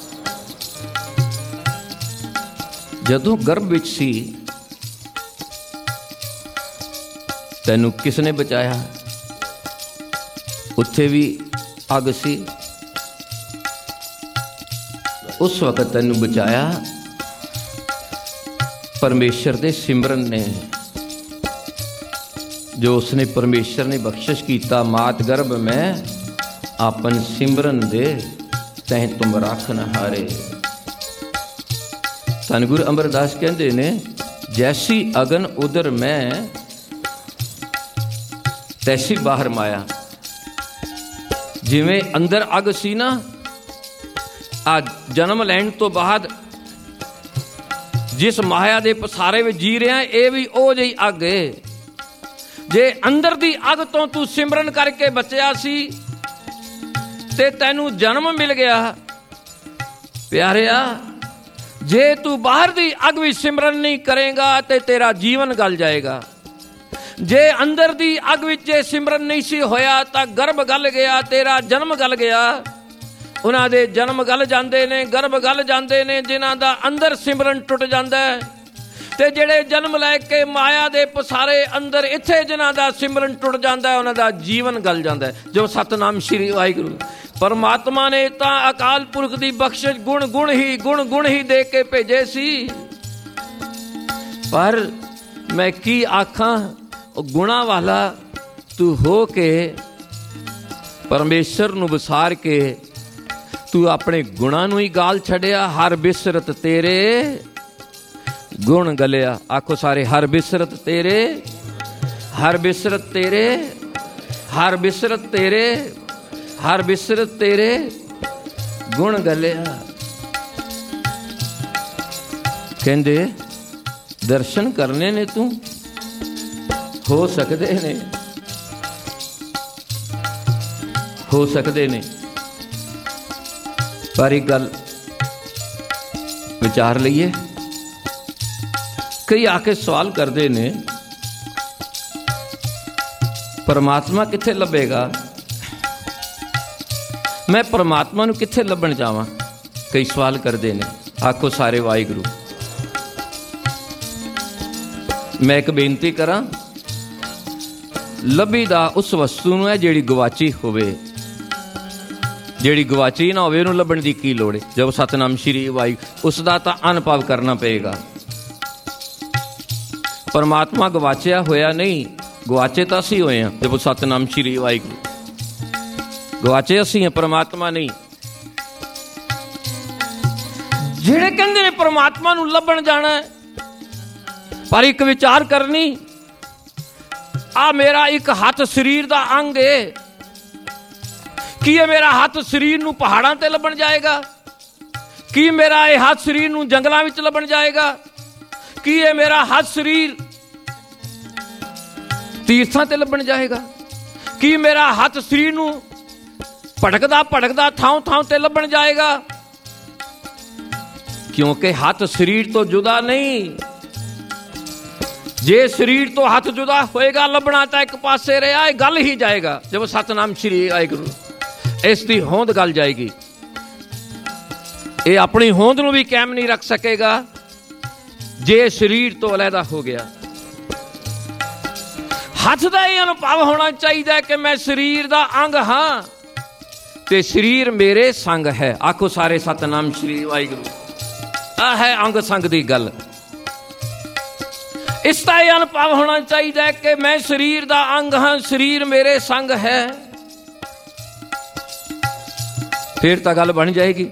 ਜਦੋਂ ਗਰਭ ਵਿੱਚ ਸੀ ਤੈਨੂੰ ਕਿਸ ਨੇ ਬਚਾਇਆ? ਉੱਥੇ ਵੀ ਅੱਗ ਸੀ, ਉਸ ਵਕਤ ਤੈਨੂੰ ਬਚਾਇਆ ਪਰਮੇਸ਼ਰ ਦੇ ਸਿਮਰਨ ਨੇ, ਜੋ ਉਸਨੇ ਪਰਮੇਸ਼ਰ ਨੇ ਬਖਸ਼ਿਸ਼ ਕੀਤਾ। ਮਾਤ ਗਰਭ ਮੈਂ ਆਪਨ ਸਿਮਰਨ ਦੇ ਤੈਂ ਤੁਮ ਰੱਖ ਨ ਹਾਰੇ। ਧੰਨ ਗੁਰੂ ਅਮਰਦਾਸ ਕਹਿੰਦੇ ਨੇ, ਜੈਸੀ ਅਗਨ ਉਦਰ ਮੈਂ ਤੈਸੀ ਬਾਹਰ ਮਾਇਆ। ਜਿਵੇਂ ਅੰਦਰ ਅੱਗ ਸੀ ਨਾ, ਆ ਜਨਮ ਲੈਣ ਤੋਂ ਬਾਅਦ ਜਿਸ ਮਾਇਆ ਦੇ ਪਸਾਰੇ ਵਿੱਚ ਜੀ ਰਿਹਾ, ਇਹ ਵੀ ਉਹ ਜਿਹੀ ਅੱਗ ਏ। ਜੇ ਅੰਦਰ ਦੀ ਅੱਗ ਤੋਂ ਤੂੰ ਸਿਮਰਨ ਕਰਕੇ ਬਚਿਆ ਸੀ ਤੇ ਤੈਨੂੰ ਜਨਮ ਮਿਲ ਗਿਆ। ਪਿਆਰਿਆ, ਜੇ ਤੂੰ ਬਾਹਰ ਦੀ ਅੱਗ ਵਿੱਚ ਸਿਮਰਨ ਨਹੀਂ ਕਰੇਗਾ ਤੇ ਤੇਰਾ ਜੀਵਨ ਗਲ ਜਾਏਗਾ। ਜੇ ਅੰਦਰ ਦੀ ਅੱਗ ਵਿੱਚ ਜੇ ਸਿਮਰਨ ਨਹੀਂ ਸੀ ਹੋਇਆ ਤਾਂ ਗਰਭ ਗਲ ਗਿਆ, ਤੇਰਾ ਜਨਮ ਗਲ ਗਿਆ। ਉਹਨਾਂ ਦੇ ਜਨਮ ਗਲ ਜਾਂਦੇ ਨੇ, ਗਰਭ ਗਲ ਜਾਂਦੇ ਨੇ ਜਿਨ੍ਹਾਂ ਦਾ ਅੰਦਰ ਸਿਮਰਨ ਟੁੱਟ ਜਾਂਦਾ ਹੈ, ਤੇ ਜਿਹੜੇ ਜਨਮ ਲੈ ਕੇ ਮਾਇਆ ਦੇ ਪਸਾਰੇ ਅੰਦਰ ਇੱਥੇ ਜਿਨ੍ਹਾਂ ਦਾ ਸਿਮਰਨ ਟੁੱਟ ਜਾਂਦਾ, ਉਹਨਾਂ ਦਾ ਜੀਵਨ ਗਲ ਜਾਂਦਾ ਹੈ। ਜੋ ਸਤਨਾਮ ਸ਼੍ਰੀ ਵਾਹਿਗੁਰੂ। ਪਰਮਾਤਮਾ ਨੇ ਤਾਂ ਅਕਾਲ ਪੁਰਖ ਦੀ ਬਖਸ਼ਿਸ਼ ਗੁਣ ਗੁਣ ਹੀ ਗੁਣ ਗੁਣ ਹੀ ਦੇ ਕੇ ਭੇਜੇ ਸੀ, ਪਰ ਮੈਂ ਕੀ ਆਖਾਂ, ਉਹ ਗੁਣਾ ਵਾਲਾ ਤੂੰ ਹੋ ਕੇ ਪਰਮੇਸ਼ਰ ਨੂੰ ਵਿਸਾਰ ਕੇ ਤੂੰ ਆਪਣੇ ਗੁਣਾਂ ਨੂੰ ਹੀ ਗਾਲ ਛੱਡਿਆ। ਹਰ ਬਿਸਰਤ ਤੇਰੇ ਗੁਣ ਗਲਿਆ। ਆਖੋ ਸਾਰੇ, ਹਰ ਬਿਸਰਤ ਤੇਰੇ, ਹਰ ਬਿਸਰਤ ਤੇਰੇ, ਹਰ ਬਿਸਰਤ ਤੇਰੇ, ਹਰ ਬਿਸਰਤ ਤੇਰੇ ਗੁਣ ਗਲਿਆ। ਕਹਿੰਦੇ ਦਰਸ਼ਨ ਕਰਨੇ ਨੇ ਤੂੰ, ਹੋ ਸਕਦੇ ਨੇ, ਹੋ ਸਕਦੇ ਨੇ, ਪਰ ਇੱਕ ਗੱਲ ਵਿਚਾਰ ਲਈਏ। कई आके सवाल करते ने परमात्मा कित्थे लभेगा, मैं परमात्मा नूं कित्थे लभण जावां। कई सवाल करते ने। आखो सारे वाहिगुरू। मैं एक बेनती करा, लभी दा उस वस्तु नूं है जिहड़ी गवाची होवे, जिहड़ी गवाची ना होवे उहनूं लभण दी की लोड़ है। जब सतनाम श्री वाहिगुरू, उसदा तां अनुभव करना पेगा। परमात्मा गवाचिया होया नहीं, गवाचे तो असी होए हैं। जब सतनाम श्री वाहिगुरू, गवाचे असी हैं, परमात्मा नहीं। जेड़े कहंदे ने परमात्मा नूं लभण जाना है, पर एक विचार करनी, आ मेरा एक हाथ शरीर दा अंग है, की ये मेरा हाथ शरीर नूं पहाड़ां ते लभण जाएगा? की मेरा ये हाथ शरीर नूं जंगलां विच लभण जाएगा? की ये मेरा हाथ शरीर तीर्थां ते लभण जाएगा? की मेरा हाथ शरीर नूं भटकदा भटकदा थां थां ते लभण जाएगा? क्योंकि हाथ शरीर तो जुदा नहीं। जे शरीर तो हाथ जुदा होएगा, लभना तो एक पासे रहा, गल ही जाएगा। जब सतनाम श्री वाहिगुरू, इसकी होंद गल जाएगी। ये अपनी होंद नूं भी कायम नहीं रख सकेगा जे शरीर तो अलहदा हो गया। हाथ का यह अनुभव होना चाहिए कि मैं शरीर का अंग हाँ ते शरीर मेरे संग है। आखो सारे सतनाम श्री वाहिगुरू। आ है अंग संग की गल। इसका यह अनुभव होना चाहिए कि मैं शरीर का अंग हाँ, शरीर मेरे संग है। फिर तो गल बन जाएगी।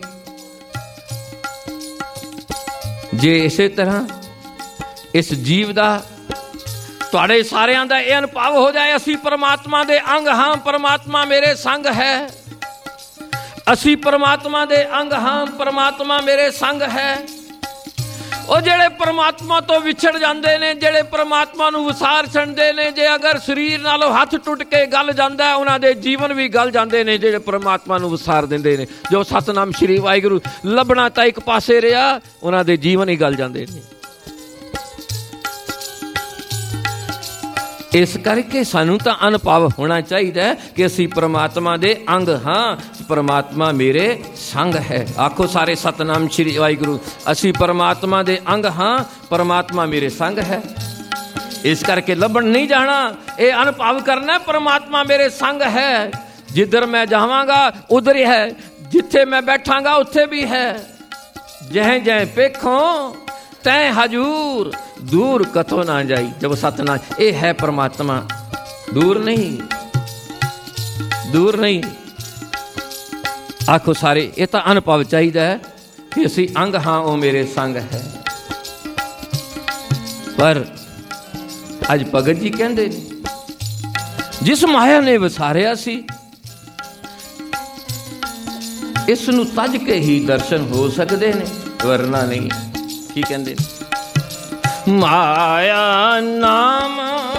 जे इसे तरह इस जीव का तुहाडे सारिਆਂ ਦਾ ਇਹ ਅਨੁਭव हो जाए, असी परमात्मा दे अंग हाँ, परमात्मा मेरे संग है। असी परमात्मा दे अंग हाँ, परमात्मा मेरे संग है। ਉਹ ਜਿਹੜੇ परमात्मा तो विछड़ जाते हैं, ਜਿਹੜੇ परमात्मा ਨੂੰ ਵਿਸਾਰ ਛੱਡਦੇ ਨੇ, ਜੇ अगर शरीर नालों हथ टुट के गल जाता है, उन्होंने जीवन भी गल जाते हैं ਜਿਹੜੇ परमात्मा ਨੂੰ ਵਿਸਾਰ ਦਿੰਦੇ ਨੇ। जो सतनाम श्री वाहिगुरू ਲੱਭਣਾ ਤਾਂ ਇੱਕ ਪਾਸੇ ਰਿਹਾ, ਉਹਨਾਂ ਦੇ जीवन ही गल जाते हैं। इस करके सानू तो अनुभव होना चाहिए कि असी परमात्मा दे अंग हाँ, परमात्मा मेरे संग है। आखो सारे सतनाम श्री वाहिगुरू। असी परमात्मा दे अंग हाँ, परमात्मा मेरे संग है। इस करके लभण नहीं जाना, ये अनुभव करना परमात्मा मेरे संग है। जिधर मैं जावांगा उधर ही है, जिथे मैं बैठांगा उत्थे भी है। जह जह पेखो तै हजूर, दूर कथो ना जाई। जब सतना ये है परमात्मा, दूर नहीं, दूर नहीं। आखो सारे ये तो अनुभव चाहिए कि असी अंग हाँ, वो मेरे संग है। पर अज भगत जी कहते जिस माया ने विसारिया सी, इस नूं तज के ही दर्शन हो सकते हैं, वरना नहीं। की कहते माया नाम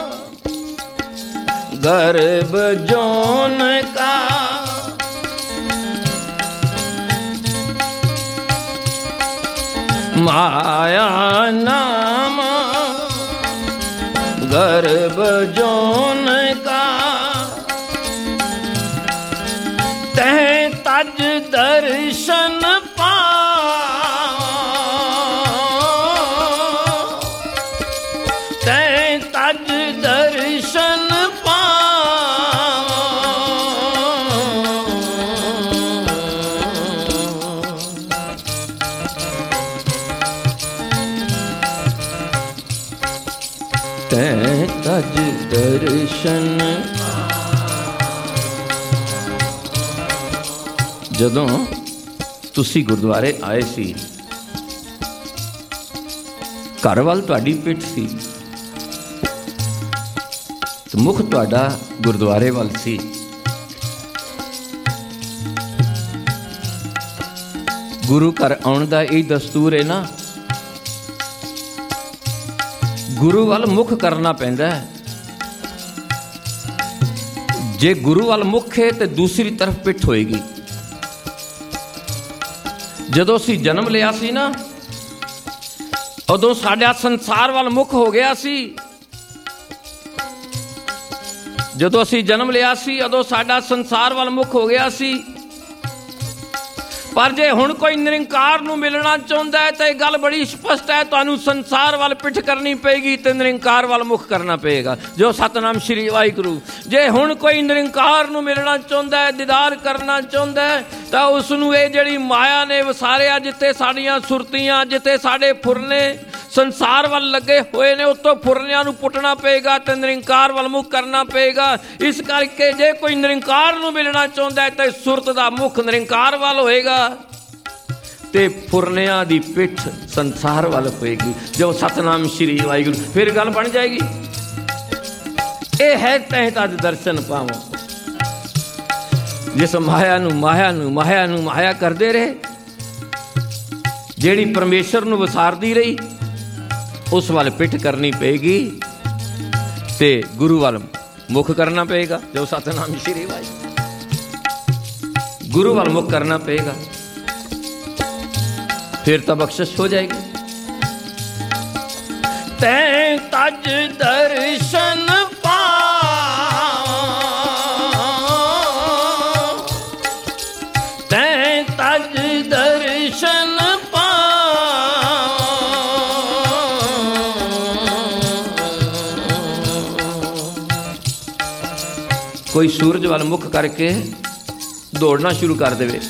गर्भ जोन का, माया नाम गर्भ जोन का, तह तज दर्शन पा, दर्शन पा। तै तज दर्शन। जदों तुसी गुरुद्वारे आए सी, घर वाल तुहाडी पिठ सी, मुख तुहाडा गुरुद्वारे वाल सी। गुरु घर आउण दा यही दस्तूर है ना, गुरु वाल मुख करना पैंदा है। जे गुरु वाल मुख है तो दूसरी तरफ पिठ होएगी। जदों असीं जन्म लिया सी ना, ਉਦੋਂ ਸਾਡਾ ਸੰਸਾਰ ਵੱਲ ਮੁੱਖ ਹੋ ਗਿਆ ਸੀ। ਜਦੋਂ ਅਸੀਂ ਜਨਮ ਲਿਆ ਸੀ ਉਦੋਂ ਸਾਡਾ ਸੰਸਾਰ ਵੱਲ ਮੁੱਖ ਹੋ ਗਿਆ ਸੀ। ਪਰ ਜੇ ਹੁਣ ਕੋਈ ਨਿਰੰਕਾਰ ਨੂੰ ਮਿਲਣਾ ਚਾਹੁੰਦਾ ਹੈ ਤਾਂ ਇਹ ਗੱਲ ਬੜੀ ਸਪਸ਼ਟ ਹੈ, ਤੁਹਾਨੂੰ ਸੰਸਾਰ ਵੱਲ ਪਿੱਠ ਕਰਨੀ ਪਏਗੀ ਤੇ ਨਿਰੰਕਾਰ ਵੱਲ ਮੁੱਖ ਕਰਨਾ ਪਏਗਾ। ਜੋ ਸਤਨਾਮ ਸ਼੍ਰੀ ਵਾਹਿਗੁਰੂ। ਜੇ ਹੁਣ ਕੋਈ ਨਿਰੰਕਾਰ ਨੂੰ ਮਿਲਣਾ ਚਾਹੁੰਦਾ ਹੈ, ਦੀਦਾਰ ਕਰਨਾ ਚਾਹੁੰਦਾ ਹੈ, ਤਾਂ ਉਸ ਨੂੰ ਇਹ ਜਿਹੜੀ ਮਾਇਆ ਨੇ ਵਸਾਰਿਆ, ਜਿੱਥੇ ਸਾਡੀਆਂ ਸੁਰਤੀਆਂ, ਜਿੱਥੇ ਸਾਡੇ ਫੁਰਨੇ ਸੰਸਾਰ ਵੱਲ ਲੱਗੇ ਹੋਏ ਨੇ, ਉੱਤੋਂ ਫੁਰਨਿਆਂ ਨੂੰ ਪੁੱਟਣਾ ਪਏਗਾ ਤੇ ਨਿਰੰਕਾਰ ਵੱਲ ਮੁੱਖ ਕਰਨਾ ਪਏਗਾ। ਇਸ ਕਰਕੇ ਜੇ ਕੋਈ ਨਿਰੰਕਾਰ ਨੂੰ ਮਿਲਣਾ ਚਾਹੁੰਦਾ ਹੈ ਤਾਂ ਸੁਰਤ ਦਾ ਮੁੱਖ ਨਿਰੰਕਾਰ ਵੱਲ ਹੋਏਗਾ ਤੇ ਫੁਰਨਿਆਂ ਦੀ ਪਿੱਠ ਸੰਸਾਰ ਵੱਲ ਹੋਏਗੀ। ਜੋ ਸਤਨਾਮ ਸ਼੍ਰੀ ਵਾਹਿਗੁਰੂ, ਫਿਰ ਗੱਲ ਬਣ ਜਾਏਗੀ। ਇਹ ਹੈ ਤਹਿ ਤਜ ਦਰਸ਼ਨ ਪਾਵੋ। ਜਿਸ ਮਾਇਆ ਨੂੰ ਮਾਇਆ ਨੂੰ ਮਾਇਆ ਨੂੰ ਮਾਇਆ ਕਰਦੇ ਰਹੇ, ਜਿਹੜੀ ਪਰਮੇਸ਼ਰ ਨੂੰ ਵਿਸਾਰਦੀ ਰਹੀ, ਉਸ ਵੱਲ ਪਿੱਠ ਕਰਨੀ ਪਏਗੀ ਤੇ ਗੁਰੂ ਵੱਲ ਮੁੱਖ ਕਰਨਾ ਪਏਗਾ। ਜੋ ਸਤਨਾਮ ਸ਼੍ਰੀ ਵਾਹਿਗੁਰੂ, ਗੁਰੂ ਵੱਲ ਮੁੱਖ ਕਰਨਾ ਪਏਗਾ, फिर तो बख्शिश हो जाएगी। तैं तज दर्शन पाओ, तैं तज दर्शन पाओ। कोई सूरज वाल मुख करके दौड़ना शुरू कर देवे।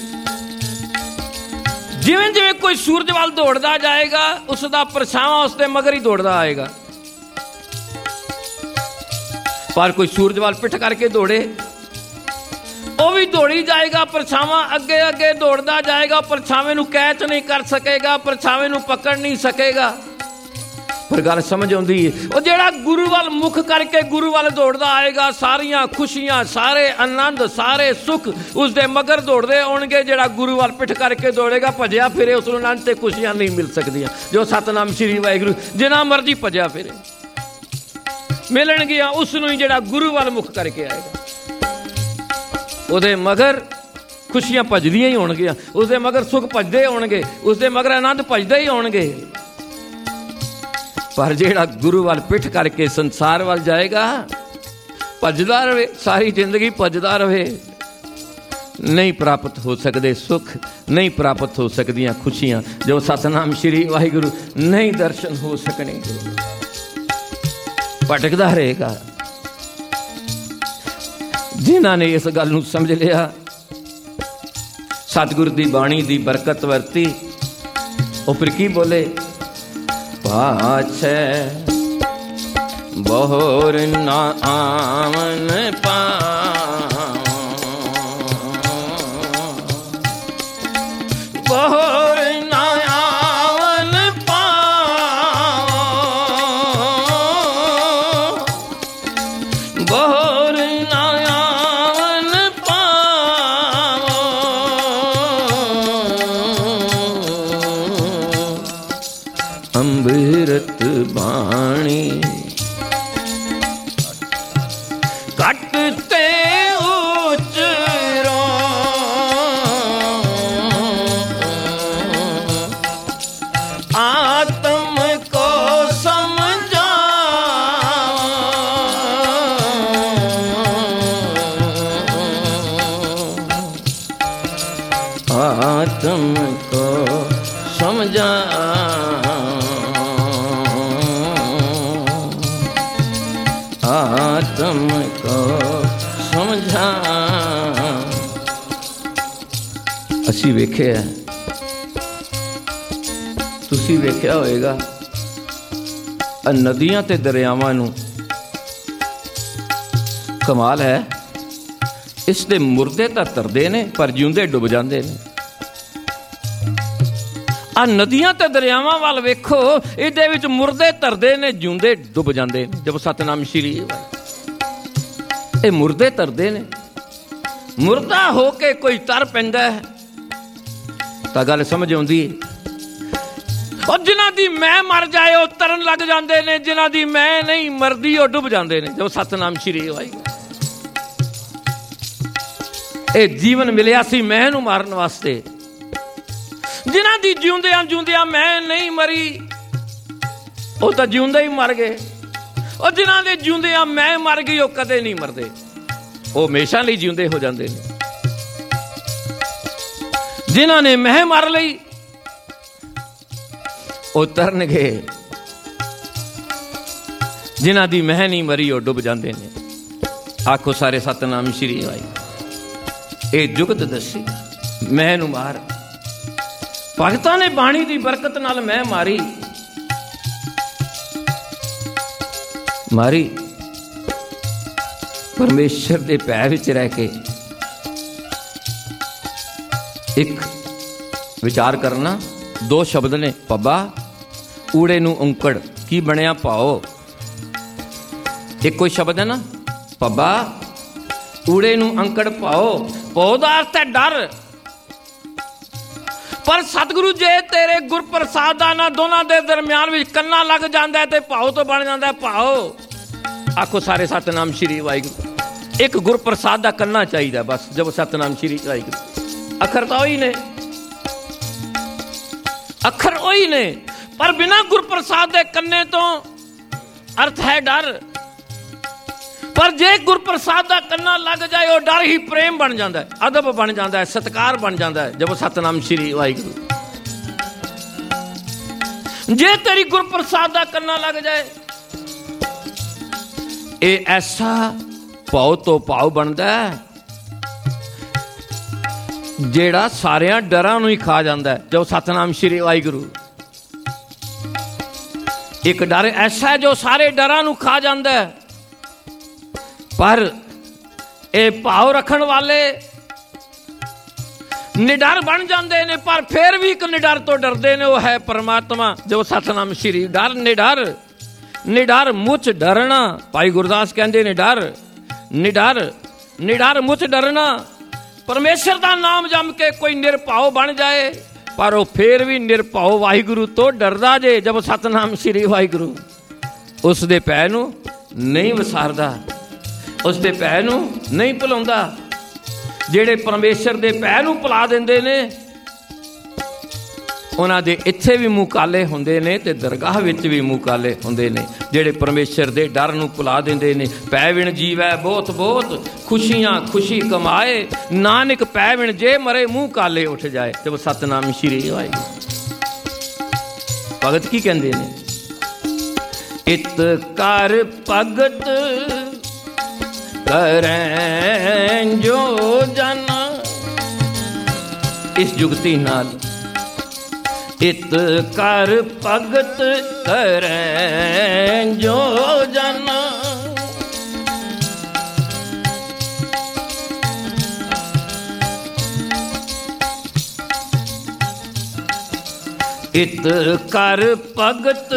ਜਿਵੇਂ ਜਿਵੇਂ ਕੋਈ ਸੂਰਜ ਵੱਲ ਦੌੜਦਾ ਜਾਏਗਾ, ਉਸ ਦਾ ਪਰਛਾਵਾਂ ਉਸ ਦੇ ਮਗਰ ਹੀ ਦੌੜਦਾ ਆਏਗਾ। ਪਰ ਕੋਈ ਸੂਰਜ ਵੱਲ ਪਿੱਠ ਕਰਕੇ ਦੌੜੇ, ਉਹ ਵੀ ਦੌੜੀ ਜਾਏਗਾ, ਪਰਛਾਵਾਂ ਅੱਗੇ ਅੱਗੇ ਦੌੜਦਾ ਜਾਏਗਾ, ਪਰਛਾਵੇਂ ਨੂੰ ਕੈਚ ਨਹੀਂ ਕਰ ਸਕੇਗਾ, ਪਰਛਾਵੇਂ ਨੂੰ ਪਕੜ ਨਹੀਂ ਸਕੇਗਾ। ਪਰ ਗੱਲ ਸਮਝ ਆਉਂਦੀ ਹੈ, ਉਹ ਜਿਹੜਾ ਗੁਰੂ ਵੱਲ ਮੁੱਖ ਕਰਕੇ ਗੁਰੂ ਵੱਲ ਦੌੜਦਾ ਆਏਗਾ, ਸਾਰੀਆਂ ਖੁਸ਼ੀਆਂ, ਸਾਰੇ ਆਨੰਦ, ਸਾਰੇ ਸੁੱਖ ਉਸ ਦੇ ਮਗਰ ਦੌੜਦੇ ਆਉਣਗੇ। ਜਿਹੜਾ ਗੁਰੂ ਵੱਲ ਪਿੱਠ ਕਰਕੇ ਦੌੜੇਗਾ, ਭੱਜਿਆ ਫਿਰੇ, ਉਸ ਨੂੰ ਆਨੰਦ ਤੇ ਖੁਸ਼ੀਆਂ ਨਹੀਂ ਮਿਲ ਸਕਦੀਆਂ। ਜੋ ਸਤਨਾਮ ਸ਼੍ਰੀ ਵਾਹਿਗੁਰੂ, ਜਿੰਨਾ ਮਰਜ਼ੀ ਭੱਜਿਆ ਫਿਰੇ, ਮਿਲਣਗੀਆਂ ਉਸ ਨੂੰ ਹੀ ਜਿਹੜਾ ਗੁਰੂ ਵੱਲ ਮੁੱਖ ਕਰਕੇ ਆਏਗਾ। ਉਹਦੇ ਮਗਰ ਖੁਸ਼ੀਆਂ ਭੱਜਦੀਆਂ ਹੀ ਹੋਣਗੀਆਂ, ਉਸਦੇ ਮਗਰ ਸੁੱਖ ਭੱਜਦੇ ਹੋਣਗੇ, ਉਸਦੇ ਮਗਰ ਆਨੰਦ ਭੱਜਦੇ ਹੀ ਹੋਣਗੇ। ਪਰ ਜਿਹੜਾ ਗੁਰੂ ਵੱਲ ਪਿੱਠ ਕਰਕੇ ਸੰਸਾਰ ਵੱਲ ਜਾਏਗਾ, ਭੱਜਦਾ ਰਹੇ, ਸਾਰੀ ਜ਼ਿੰਦਗੀ ਭੱਜਦਾ ਰਹੇ, ਨਹੀਂ ਪ੍ਰਾਪਤ ਹੋ ਸਕਦੇ ਸੁੱਖ, ਨਹੀਂ ਪ੍ਰਾਪਤ ਹੋ ਸਕਦੀਆਂ ਖੁਸ਼ੀਆਂ। ਜੋ ਸਤਨਾਮ ਸ਼੍ਰੀ ਵਾਹਿਗੁਰੂ, ਨਹੀਂ ਦਰਸ਼ਨ ਹੋ ਸਕਣਗੇ, ਭਟਕਦਾ ਰਹੇਗਾ। ਜਿਨ੍ਹਾਂ ਨੇ ਇਸ ਗੱਲ ਨੂੰ ਸਮਝ ਲਿਆ, ਸਤਿਗੁਰ ਦੀ ਬਾਣੀ ਦੀ ਬਰਕਤ ਵਰਤੀ, ਉਹ ਫਿਰ ਕੀ ਬੋਲੇ? पाछे बहुर ना आवन पाओ, बहुर ना आवन पाओ, बहुर ना आवन पाओ। ਅੰਮ੍ਰਿਤ ਬਾਣੀ ਘਟ ਤੇ ਉਚਰੋ, ਆਤਮ ਕੋ ਸਮਝਾਓ, ਆਤਮ ਕੋ ਸਮਝਾਓ, ਆਤਮ ਕੋ ਸਮਝਾ। ਅਸੀਂ ਵੇਖਿਆ, ਤੁਸੀਂ ਵੇਖਿਆ ਹੋਏਗਾ, ਨਦੀਆਂ ਤੇ ਦਰਿਆਵਾਂ ਨੂੰ। ਕਮਾਲ ਹੈ, ਇਸ ਦੇ ਮੁਰਦੇ ਤਾਂ ਤਰਦੇ ਨੇ ਪਰ ਜਿਉਂਦੇ ਡੁੱਬ ਜਾਂਦੇ ਨੇ। ਆ ਨਦੀਆਂ ਤੇ ਦਰਿਆਵਾਂ ਵੱਲ ਵੇਖੋ, ਇਹਦੇ ਵਿੱਚ ਮੁਰਦੇ ਤਰਦੇ ਨੇ, ਜਿਉਂਦੇ ਡੁੱਬ ਜਾਂਦੇ ਨੇ। ਜਬ ਸਤਨਾਮ ਸ਼੍ਰੀ ਵਾਹਿਗੁਰੂ, ਇਹ ਮੁਰਦੇ ਤਰਦੇ ਨੇ। ਮੁਰਦਾ ਹੋ ਕੇ ਕੋਈ ਤਰ ਪੈਂਦਾ ਹੈ ਤਾਂ ਗੱਲ ਸਮਝ ਆਉਂਦੀ ਹੈ। ਔਰ ਜਿਨ੍ਹਾਂ ਦੀ ਮੈਂ ਮਰ ਜਾਏ ਉਹ ਤਰਨ ਲੱਗ ਜਾਂਦੇ ਨੇ, ਜਿਨ੍ਹਾਂ ਦੀ ਮੈਂ ਨਹੀਂ ਮਰਦੀ ਉਹ ਡੁੱਬ ਜਾਂਦੇ ਨੇ। ਜੋ ਸਤਨਾਮ ਸ਼੍ਰੀ ਵਾਹਿਗੁਰੂ, ਇਹ ਜੀਵਨ ਮਿਲਿਆ ਸੀ ਮੈਂ ਨੂੰ ਮਾਰਨ ਵਾਸਤੇ। ਜਿਨ੍ਹਾਂ ਦੀ ਜਿਉਂਦਿਆਂ ਜਿਉਂਦਿਆਂ ਮੈਂ ਨਹੀਂ ਮਰੀ, ਉਹ ਤਾਂ ਜਿਉਂਦੇ ਹੀ ਮਰ ਗਏ। ਉਹ ਜਿਨ੍ਹਾਂ ਦੇ ਜਿਉਂਦਿਆਂ ਮੈਂ ਮਰ ਗਈ, ਉਹ ਕਦੇ ਨਹੀਂ ਮਰਦੇ, ਉਹ ਹਮੇਸ਼ਾ ਲਈ ਜਿਉਂਦੇ ਹੋ ਜਾਂਦੇ ਨੇ। ਜਿਨ੍ਹਾਂ ਨੇ ਮੈਂ ਮਰ ਲਈ, ਉਹ ਤਰਨਗੇ। ਜਿਨ੍ਹਾਂ ਦੀ ਮੈਂ ਨਹੀਂ ਮਰੀ, ਉਹ ਡੁੱਬ ਜਾਂਦੇ ਨੇ। ਆਖੋ ਸਾਰੇ ਸਤਨਾਮ ਸ਼੍ਰੀ ਵਾਹਿਗੁਰੂ। ਇਹ ਜੁਗਤ ਦੱਸੀ ਮੈਂ ਨੂੰ ਮਾਰ। ਭਗਤਾਂ ਨੇ ਬਾਣੀ ਦੀ ਬਰਕਤ ਨਾਲ ਮੈਂ ਮਾਰੀ ਮਾਰੀ ਪਰਮੇਸ਼ਰ ਦੇ ਭੈ ਵਿੱਚ ਰਹਿ ਕੇ। ਇੱਕ ਵਿਚਾਰ ਕਰਨਾ, ਦੋ ਸ਼ਬਦ ਨੇ, ਪੱਬਾ ਊੜੇ ਨੂੰ ਔਂਕੜ, ਕੀ ਬਣਿਆ ਭਾਓ। ਇੱਕੋ ਹੀ ਸ਼ਬਦ ਹੈ ਨਾ, ਪੱਬਾ ਊੜੇ ਨੂੰ ਅੰਕੜ ਭਾਓ। ਭਾਓ ਦਾ ਅਰਥ ਹੈ ਡਰ। ਪਰ ਸਤਿਗੁਰੂ ਜੇ ਤੇਰੇ ਗੁਰਪ੍ਰਸਾਦ ਦਾ ਨਾ ਦੋਨਾਂ ਦੇ ਦਰਮਿਆਨ ਵਿੱਚ ਕੰਨਾ ਲੱਗ ਜਾਂਦਾ ਤੇ ਭਾਓ ਤੋਂ ਬਣ ਜਾਂਦਾ ਭਾਓ। ਆਖੋ ਸਾਰੇ ਸਤਨਾਮ ਸ਼੍ਰੀ ਵਾਹਿਗੁਰੂ। ਇੱਕ ਗੁਰਪ੍ਰਸਾਦ ਦਾ ਕੰਨਾ ਚਾਹੀਦਾ ਬਸ, ਜਬ ਸਤਨਾਮ ਸ਼੍ਰੀ ਵਾਹਿਗੁਰੂ। ਅੱਖਰ ਤਾਂ ਉਹੀ ਨੇ, ਅੱਖਰ ਉਹੀ ਨੇ, ਪਰ ਬਿਨਾਂ ਗੁਰਪ੍ਰਸਾਦ ਦੇ ਕੰਨੇ ਤੋਂ ਅਰਥ ਹੈ ਡਰ। ਪਰ ਜੇ ਗੁਰਪ੍ਰਸਾਦ ਦਾ ਕੰਨਾ ਲੱਗ ਜਾਏ, ਉਹ ਡਰ ਹੀ ਪ੍ਰੇਮ ਬਣ ਜਾਂਦਾ ਹੈ, ਅਦਬ ਬਣ ਜਾਂਦਾ ਹੈ, ਸਤਿਕਾਰ ਬਣ ਜਾਂਦਾ ਹੈ। ਜਬ ਸਤਨਾਮ ਸ਼੍ਰੀ ਵਾਹਿਗੁਰੂ। ਜੇ ਤੇਰੀ ਗੁਰਪ੍ਰਸਾਦ ਦਾ ਕੰਨਾ ਲੱਗ ਜਾਏ, ਇਹ ਐਸਾ ਭਾਉ ਤੋਂ ਭਾਉ ਬਣਦਾ ਹੈ ਜਿਹੜਾ ਸਾਰਿਆਂ ਡਰਾਂ ਨੂੰ ਹੀ ਖਾ ਜਾਂਦਾ ਹੈ। ਜਬ ਸਤਨਾਮ ਸ਼੍ਰੀ ਵਾਹਿਗੁਰੂ। ਇੱਕ ਡਰ ਐਸਾ ਜੋ ਸਾਰੇ ਡਰਾਂ ਨੂੰ ਖਾ ਜਾਂਦਾ ਹੈ। ਪਰ ਇਹ ਭਾਵ ਰੱਖਣ ਵਾਲੇ ਨਿਡਰ ਬਣ ਜਾਂਦੇ ਨੇ, ਪਰ ਫਿਰ ਵੀ ਇੱਕ ਨਿਡਰ ਤੋਂ ਡਰਦੇ ਨੇ, ਉਹ ਹੈ ਪਰਮਾਤਮਾ। ਜੋ ਸਤਨਾਮ ਸ਼੍ਰੀ। ਡਰ ਨਿਡਰ, ਨਿਡਰ ਮੁੱਚ ਡਰਨਾ। ਭਾਈ ਗੁਰਦਾਸ ਕਹਿੰਦੇ ਨੇ ਡਰ ਨਿਡਰ, ਨਿਡਰ ਮੁੱਚ ਡਰਨਾ। ਪਰਮੇਸ਼ਰ ਦਾ ਨਾਮ ਜੰਮ ਕੇ ਕੋਈ ਨਿਰਭਉ ਬਣ ਜਾਏ, ਪਰ ਉਹ ਫੇਰ ਵੀ ਨਿਰਭਉ ਵਾਹਿਗੁਰੂ ਤੋਂ ਡਰਦਾ ਜੇ। ਜਬ ਸਤਨਾਮ ਸ਼੍ਰੀ ਵਾਹਿਗੁਰੂ। ਉਸ ਦੇ ਭੈ ਨੂੰ ਨਹੀਂ ਵਿਸਾਰਦਾ, ਉਸ ਦੇ ਭੈ ਨੂੰ ਨਹੀਂ ਭੁਲਾਉਂਦਾ। ਜਿਹੜੇ ਪਰਮੇਸ਼ਰ ਦੇ ਭੈ ਨੂੰ ਭੁਲਾ ਦਿੰਦੇ ਨੇ, ਉਹਨਾਂ ਦੇ ਇੱਥੇ ਵੀ ਮੂੰਹ ਕਾਲੇ ਹੁੰਦੇ ਨੇ ਤੇ ਦਰਗਾਹ ਵਿੱਚ ਵੀ ਮੂੰਹ ਕਾਲੇ ਹੁੰਦੇ ਨੇ। ਜਿਹੜੇ ਪਰਮੇਸ਼ਰ ਦੇ ਡਰ ਨੂੰ ਭੁਲਾ ਦਿੰਦੇ ਨੇ। ਪੈ ਵਿਣ ਜੀਵੈ ਬਹੁਤ ਬਹੁਤ, ਖੁਸ਼ੀਆਂ ਖੁਸ਼ੀ ਕਮਾਏ, ਨਾਨਕ ਪੈ ਵਿਣ ਜੇ ਮਰੇ ਮੂੰਹ ਕਾਲੇ ਉੱਠ ਜਾਏ। ਜਬ ਸਤਨਾਮ ਸ਼੍ਰੀ ਵਾਹਿਗੁਰੂ। ਭਗਤ ਕੀ ਕਹਿੰਦੇ ਨੇ? ਇਤ ਕਰ ਭਗਤ ਕਰੈ ਜੋ ਜਨ। ਇਸ ਜੁਗਤੀ ਨਾਲ ਇਤ ਕਰ ਭਗਤ ਕਰੈ ਜੋ ਜਨ। ਇਤ ਕਰ ਭਗਤ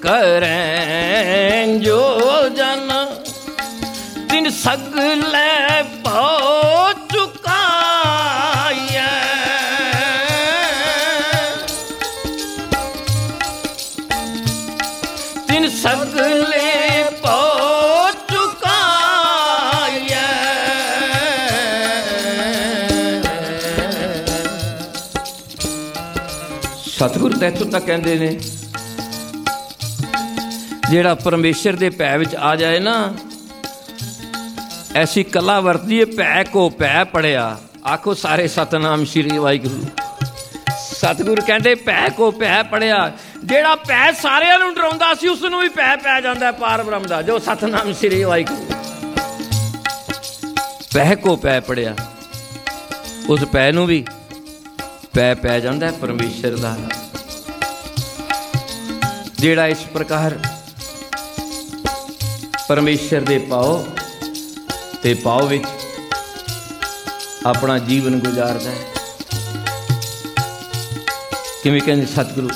ਕਰੈ ਜੋ ਜਨ। ਤਿਨ ਸਗਲੇ ਭਉ ਚੁਕਾਈਐ। ਤਿਨ ਸਗਲੇ ਭਉ ਚੁਕਾਈਐ। ਸਤਿਗੁਰ ਤਾਂ ਇੱਥੋਂ ਤੱਕ ਕਹਿੰਦੇ ਨੇ, ਜਿਹੜਾ ਪਰਮੇਸ਼ਰ ਦੇ ਭੈ ਵਿੱਚ ਆ ਜਾਏ ਨਾ, ਐਸੀ ਕਲਾ ਵਰਤਦੀ ਹੈ, ਭੈ ਕੋ ਭੈ ਪੜਿਆ। ਆਖੋ ਸਾਰੇ ਸਤਨਾਮ ਸ਼੍ਰੀ ਵਾਹਿਗੁਰੂ। ਸਤਿਗੁਰ ਕਹਿੰਦੇ ਭੈ ਕੋ ਭੈ ਪੜਿਆ। ਜਿਹੜਾ ਭੈ ਸਾਰਿਆਂ ਨੂੰ ਡਰਾਉਂਦਾ ਸੀ, ਉਸ ਨੂੰ ਵੀ ਭੈ ਪੈ ਜਾਂਦਾ ਪਾਰ ਬ੍ਰਹਮ ਦਾ। ਜੋ ਸਤਨਾਮ ਸ਼੍ਰੀ ਵਾਹਿਗੁਰੂ। ਭੈ ਕੋ ਭੈ ਪੜਿਆ, ਉਸ ਭੈ ਨੂੰ ਵੀ ਭੈ ਪੈ ਜਾਂਦਾ ਪਰਮੇਸ਼ਰ ਦਾ। ਜਿਹੜਾ ਇਸ ਪ੍ਰਕਾਰ ਪਰਮੇਸ਼ਰ ਦੇ ਪਾਓ ਤੇ ਪਾਓ ਵਿੱਚ ਆਪਣਾ ਜੀਵਨ ਗੁਜ਼ਾਰਦਾ ਹੈ। ਕਿਵੇਂ ਕਹਿੰਦੇ ਸਤਿਗੁਰੂ?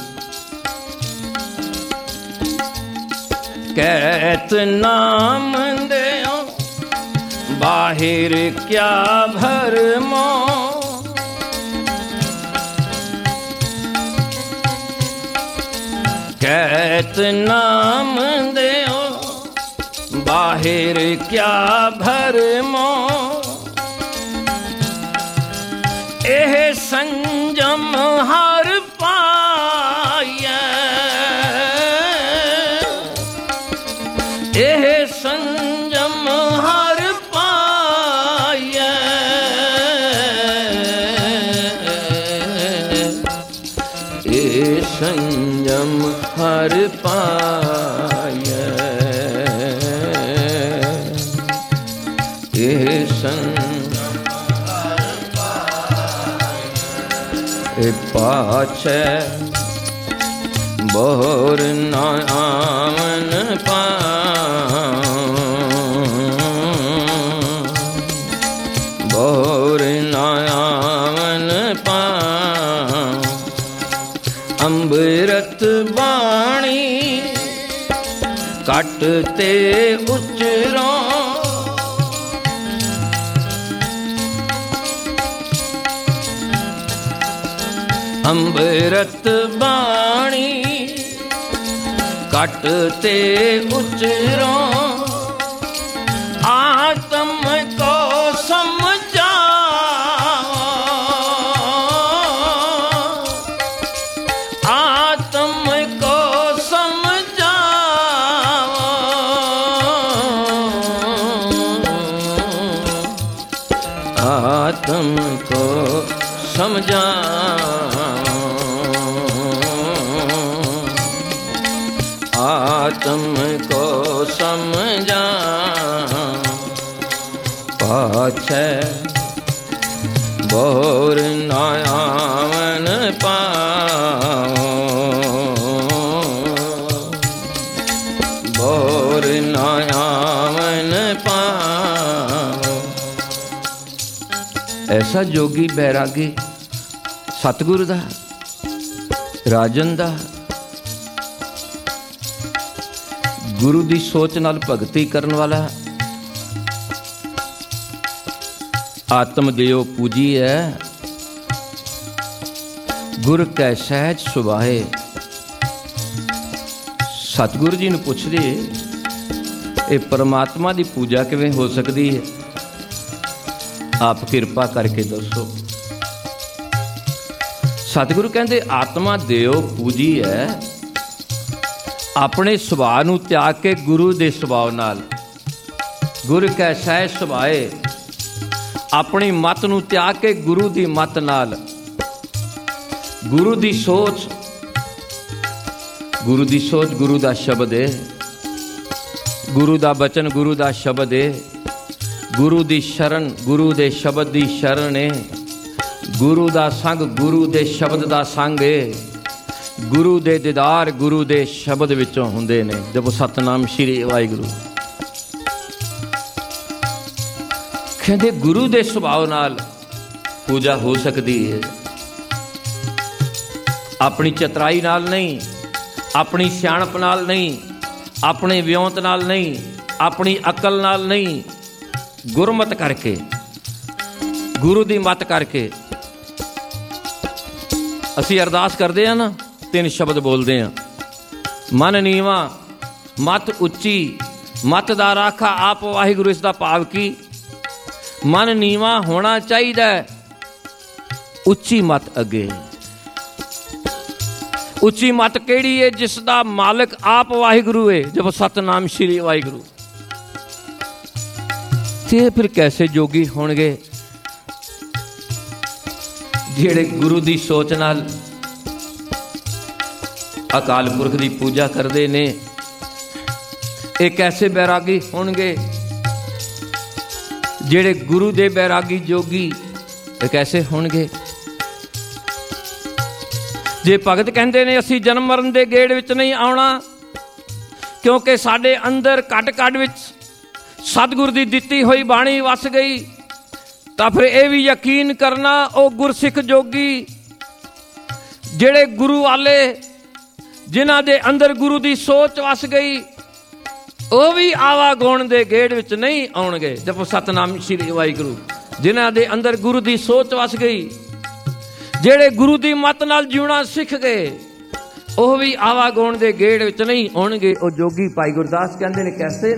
ਕਹਿਤ ਨਾਮ ਦਿਓ ਬਾਹਿਰ ਕਿਆ ਭਰਮੋ। ਕਹਿਤ ਨਾਮ ਦਿਓ ਬਾਹਿਰ ਕਿਆ ਭਰਮੋ। ਇਹ ਸੰਜਮ ਹਰ ਪਾਈਐ। संयम हर पाए, ये संयम हर पाए, पाछे बोर न आवन पाऊं, बोर न आवन पाऊं, ਅੰਮ੍ਰਿਤ ਬਾਣੀ ਘਟ ਤੇ ਉਚਰੋ, ਅੰਮ੍ਰਿਤ ਬਾਣੀ ਘਟ ਤੇ ਉਚਰੋ, ਆਤਮ ਕੋ ਸਮਝਾ, आत्म को समझा, आत्म को समझा, पाछे बोर न आवन पाऊं, बोर न आवन पाऊं। ऐसा जोगी बैरागी सतगुरु दा राजन दा गुरु दी सोच नाल भगती करन वाला, आत्म देओ पूजी है, गुर कै सहज सुभाए। सतगुरु जी नूं पुछदे ये परमात्मा दी पूजा किवें हो सकदी है, आप किरपा करके दसो। सतगुरु कहते आत्मा देओ पूजी है, अपने सुभाव नूं त्याग के गुरु दे सुभाव नाल, गुर कै सहज सुभाए, अपनी मत नूं त्याग के गुरु दी मत नाल, गुरु दी सोच, गुरु दी सोच गुरु दा शब्द है, गुरु दा बचन गुरु दा शब्द है, गुरु दी शरण गुरु दे शब्द दी शरण है, गुरु दा संग गुरु दे शब्द दा संग है, गुरु दे दीदार गुरु दे शब्द विचों हुंदे ने। जपो सतनाम श्री वाहिगुरू। कहंदे गुरु दे सुभाव नाल पूजा हो सकदी है, अपनी चतराई नाल नहीं, अपनी सियाणप नाल नहीं, अपने विਉਂਤ नाल नहीं, अपनी अकल नाल नहीं, गुरमत करके गुरु दी मत करके। असी अरदास करते हैं ना, तीन शब्द बोलते हैं, मन नीवा मत उच्ची, मत दा राखा आप वाहिगुरू। इसका भाव की मन नीवा होना चाहिए, उच्ची मत अगे। उच्ची मत केड़ी है? जिसका मालिक आप वाहिगुरू है। जब सतनाम श्री वाहिगुरू। ते फिर कैसे जोगी होणगे जेड़े गुरु दी सोच नाल अकाल पुरख दी पूजा करते ने? ये कैसे बैरागी होणगे जेड़े गुरु दे बैरागी जोगी? ये कैसे होणगे? जे भगत कहते ने असी जन्म मरण दे गेड़ विच नहीं आउणा, क्योंकि साडे अंदर घट घट विच सतगुर दी दित्ती हुई बाणी वस गई, तां फिर यह भी यकीन करना ओ गुरसिख जोगी जेड़े गुरु वाले जिन्हां दे अंदर गुरु दी सोच वस गई, ਉਹ भी आवागुण दे गेड़ विच नहीं आउणगे। जपो सतनाम श्री वाहिगुरू। जिन्हां दे अंदर गुरु दी सोच वस गई, जेड़े गुरु दी मत नाल जीवना सिख गए, ਉਹ भी आवागुण दे गेड़ विच नहीं आउणगे। ਉਹ जोगी भाई गुरदास कहंदे ने कैसे?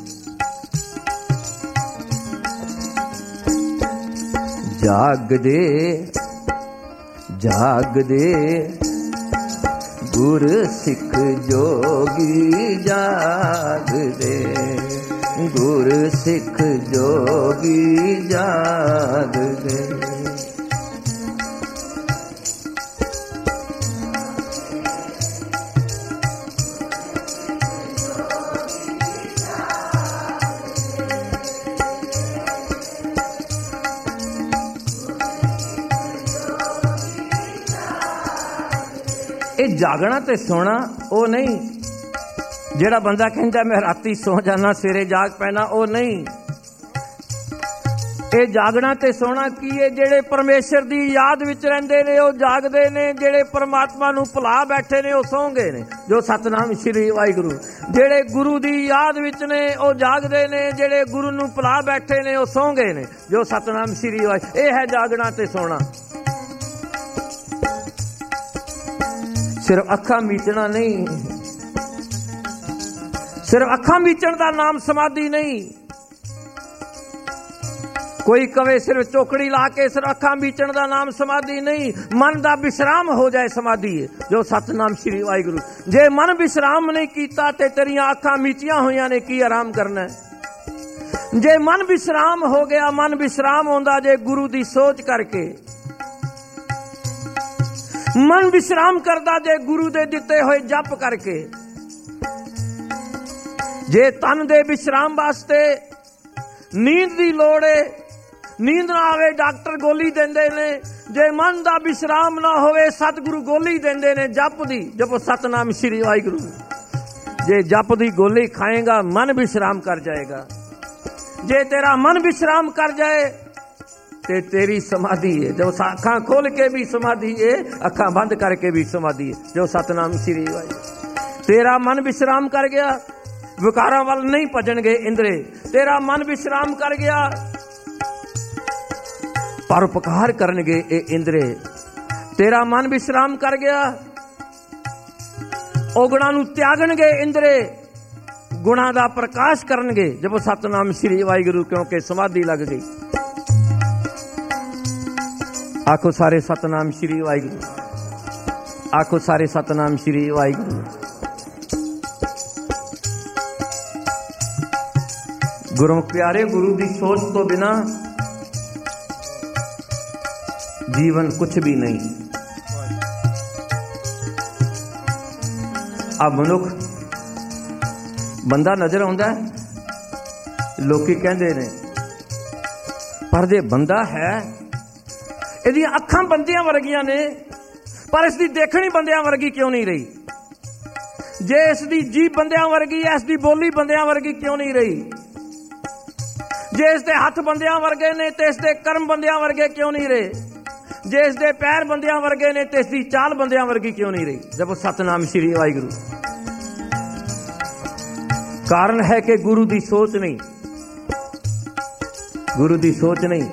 जागदे जागदे गुर सिख जोगी जागदे, गुर सिख जोगी जागदे। ਜਾਗਣਾ ਤੇ ਸੋਣਾ ਉਹ ਨਹੀਂ। ਜਿਹੜਾ ਬੰਦਾ ਕਹਿੰਦਾ ਮੈਂ ਰਾਤੀ ਸੌ ਜਾਣਾ ਸਵੇਰੇ ਜਾਗ ਪੈਣਾ, ਉਹ ਨਹੀਂ। ਇਹ ਜਾਗਣਾ ਤੇ ਸੋਣਾ ਕੀ ਹੈ? ਜਿਹੜੇ ਪਰਮੇਸ਼ਰ ਦੀ ਯਾਦ ਵਿੱਚ ਰਹਿੰਦੇ ਨੇ ਉਹ ਜਾਗਦੇ ਨੇ, ਜਿਹੜੇ ਪਰਮਾਤਮਾ ਨੂੰ ਭੁਲਾ ਬੈਠੇ ਨੇ ਉਹ ਸੌਂ ਗਏ ਨੇ। ਜੋ ਸਤਨਾਮ ਸ਼੍ਰੀ ਵਾਹਿਗੁਰੂ। ਜਿਹੜੇ ਗੁਰੂ ਦੀ ਯਾਦ ਵਿੱਚ ਨੇ ਉਹ ਜਾਗਦੇ ਨੇ, ਜਿਹੜੇ ਗੁਰੂ ਨੂੰ ਭੁਲਾ ਬੈਠੇ ਨੇ ਉਹ ਸੌਂ ਗਏ ਨੇ। ਜੋ ਸਤਨਾਮ ਸ਼੍ਰੀ ਵਾਹਿਗੁਰੂ। ਇਹ ਹੈ ਜਾਗਣਾ ਤੇ ਸੋਣਾ। ਸਿਰਫ ਅੱਖਾਂ ਮੀਚਣਾ ਨਹੀਂ, ਸਿਰਫ ਅੱਖਾਂ ਮੀਚਣ ਦਾ ਨਾਮ ਸਮਾਧੀ ਨਹੀਂ। ਕੋਈ ਕਵੇ ਸਿਰਫ ਚੋਕੜੀ ਲਾ ਕੇ ਸਿਰਫ ਅੱਖਾਂ ਮੀਚਣ ਦਾ ਨਾਮ ਸਮਾਧੀ ਨਹੀਂ। ਮਨ ਦਾ ਵਿਸ਼ਰਾਮ ਹੋ ਜਾਏ ਸਮਾਧੀ ਹੈ। ਜੋ ਸਤਨਾਮ ਸ਼੍ਰੀ ਵਾਹਿਗੁਰੂ। ਜੇ ਮਨ ਵਿਸ਼ਰਾਮ ਨਹੀਂ ਕੀਤਾ ਤੇ ਤੇਰੀਆਂ ਅੱਖਾਂ ਮੀਚੀਆਂ ਹੋਈਆਂ ਨੇ, ਕੀ ਆਰਾਮ ਕਰਨਾ? ਜੇ ਮਨ ਵਿਸ਼ਰਾਮ ਹੋ ਗਿਆ, ਮਨ ਵਿਸ਼ਰਾਮ ਹੁੰਦਾ ਜੇ ਗੁਰੂ ਦੀ ਸੋਚ ਕਰਕੇ, ਮਨ ਵਿਸ਼ਰਾਮ ਕਰਦਾ ਜੇ ਗੁਰੂ ਦੇ ਦਿੱਤੇ ਹੋਏ ਜਪ ਕਰਕੇ। ਜੇ ਤਨ ਦੇ ਵਿਸ਼ਰਾਮ ਵਾਸਤੇ ਨੀਂਦ ਦੀ ਲੋੜ ਹੈ, ਨੀਂਦ ਨਾ ਆਵੇ ਡਾਕਟਰ ਗੋਲੀ ਦਿੰਦੇ ਨੇ। ਜੇ ਮਨ ਦਾ ਵਿਸ਼ਰਾਮ ਨਾ ਹੋਵੇ ਸਤਿਗੁਰੂ ਗੋਲੀ ਦਿੰਦੇ ਨੇ ਜਪ ਦੀ। ਜਪੋ ਸਤਨਾਮ ਸ਼੍ਰੀ ਵਾਹਿਗੁਰੂ। ਜੇ ਜਪ ਦੀ ਗੋਲੀ ਖਾਏਗਾ ਮਨ ਵਿਸ਼ਰਾਮ ਕਰ ਜਾਏਗਾ। ਜੇ ਤੇਰਾ ਮਨ ਵਿਸ਼ਰਾਮ ਕਰ ਜਾਏ ਤੇ ਤੇਰੀ ਸਮਾਧੀ ਹੈ। ਜੋ ਅੱਖਾਂ ਖੋਲ ਕੇ ਵੀ ਸਮਾਧੀ ਹੈ, ਅੱਖਾਂ ਬੰਦ ਕਰਕੇ ਵੀ ਸਮਾਧੀ ਹੈ। ਜੋ ਸਤਨਾਮ ਸ਼੍ਰੀ ਵਾਹਿਗੁਰੂ। ਤੇਰਾ ਮਨ ਵਿਸ਼ਰਾਮ ਕਰ ਗਿਆ, ਵਿਕਾਰਾਂ ਵੱਲ ਨਹੀਂ ਭਜਣਗੇ ਇੰਦਰੇ। ਤੇਰਾ ਮਨ ਵਿਸ਼ਰਾਮ ਕਰ ਗਿਆ, ਪਰਉਪਕਾਰ ਕਰਨਗੇ ਇਹ ਇੰਦਰੇ। ਤੇਰਾ ਮਨ ਵਿਸ਼ਰਾਮ ਕਰ ਗਿਆ, ਔਗਣਾਂ ਨੂੰ ਤਿਆਗਣਗੇ ਇੰਦਰੇ, ਗੁਣਾਂ ਦਾ ਪ੍ਰਕਾਸ਼ ਕਰਨਗੇ। ਜਪੋ ਸਤਨਾਮ ਸ਼੍ਰੀ ਵਾਹਿਗੁਰੂ। ਕਿਉਂਕਿ ਸਮਾਧੀ ਲੱਗ ਗਈ। ਆਖੋ ਸਾਰੇ ਸਤਨਾਮ ਸ਼੍ਰੀ ਵਾਹਿਗੁਰੂ। ਆਖੋ ਸਾਰੇ ਸਤਨਾਮ ਸ਼੍ਰੀ ਵਾਹਿਗੁਰੂ। ਗੁਰਮੁਖ ਪਿਆਰੇ, ਗੁਰੂ ਦੀ ਸੋਚ ਤੋਂ ਬਿਨਾ ਜੀਵਨ ਕੁਛ ਵੀ ਨਹੀਂ। ਆ ਮਨੁੱਖ ਬੰਦਾ ਨਜ਼ਰ ਆਉਂਦਾ, ਲੋਕੀ ਕਹਿੰਦੇ ਨੇ, ਪਰ ਜੇ ਬੰਦਾ ਹੈ, ਇਹਦੀਆਂ ਅੱਖਾਂ ਬੰਦਿਆਂ ਵਰਗੀਆਂ ਨੇ, ਪਰ ਇਸ ਦੀ ਦੇਖਣੀ ਬੰਦਿਆਂ ਵਰਗੀ ਕਿਉਂ ਨਹੀਂ ਰਹੀ? ਜੇ ਇਸ ਦੀ ਜੀਭ ਬੰਦਿਆਂ ਵਰਗੀ ਹੈ, ਇਸ ਦੀ ਬੋਲੀ ਬੰਦਿਆਂ ਵਰਗੀ ਕਿਉਂ ਨਹੀਂ ਰਹੀ? ਜੇ ਇਸ ਦੇ ਹੱਥ ਬੰਦਿਆਂ ਵਰਗੇ ਨੇ ਤੇ ਇਸ ਦੇ ਕਰਮ ਬੰਦਿਆਂ ਵਰਗੇ ਕਿਉਂ ਨਹੀਂ ਰਹੇ? ਜੇ ਇਸ ਦੇ ਪੈਰ ਬੰਦਿਆਂ ਵਰਗੇ ਨੇ ਤੇ ਇਸ ਦੀ ਚਾਲ ਬੰਦਿਆਂ ਵਰਗੀ ਕਿਉਂ ਨਹੀਂ ਰਹੀ? ਜਪੋ ਸਤਨਾਮ ਸ਼੍ਰੀ ਵਾਹਿਗੁਰੂ। ਕਾਰਨ ਹੈ ਕਿ ਗੁਰੂ ਦੀ ਸੋਚ ਨਹੀਂ। ਗੁਰੂ ਦੀ ਸੋਚ ਨਹੀਂ।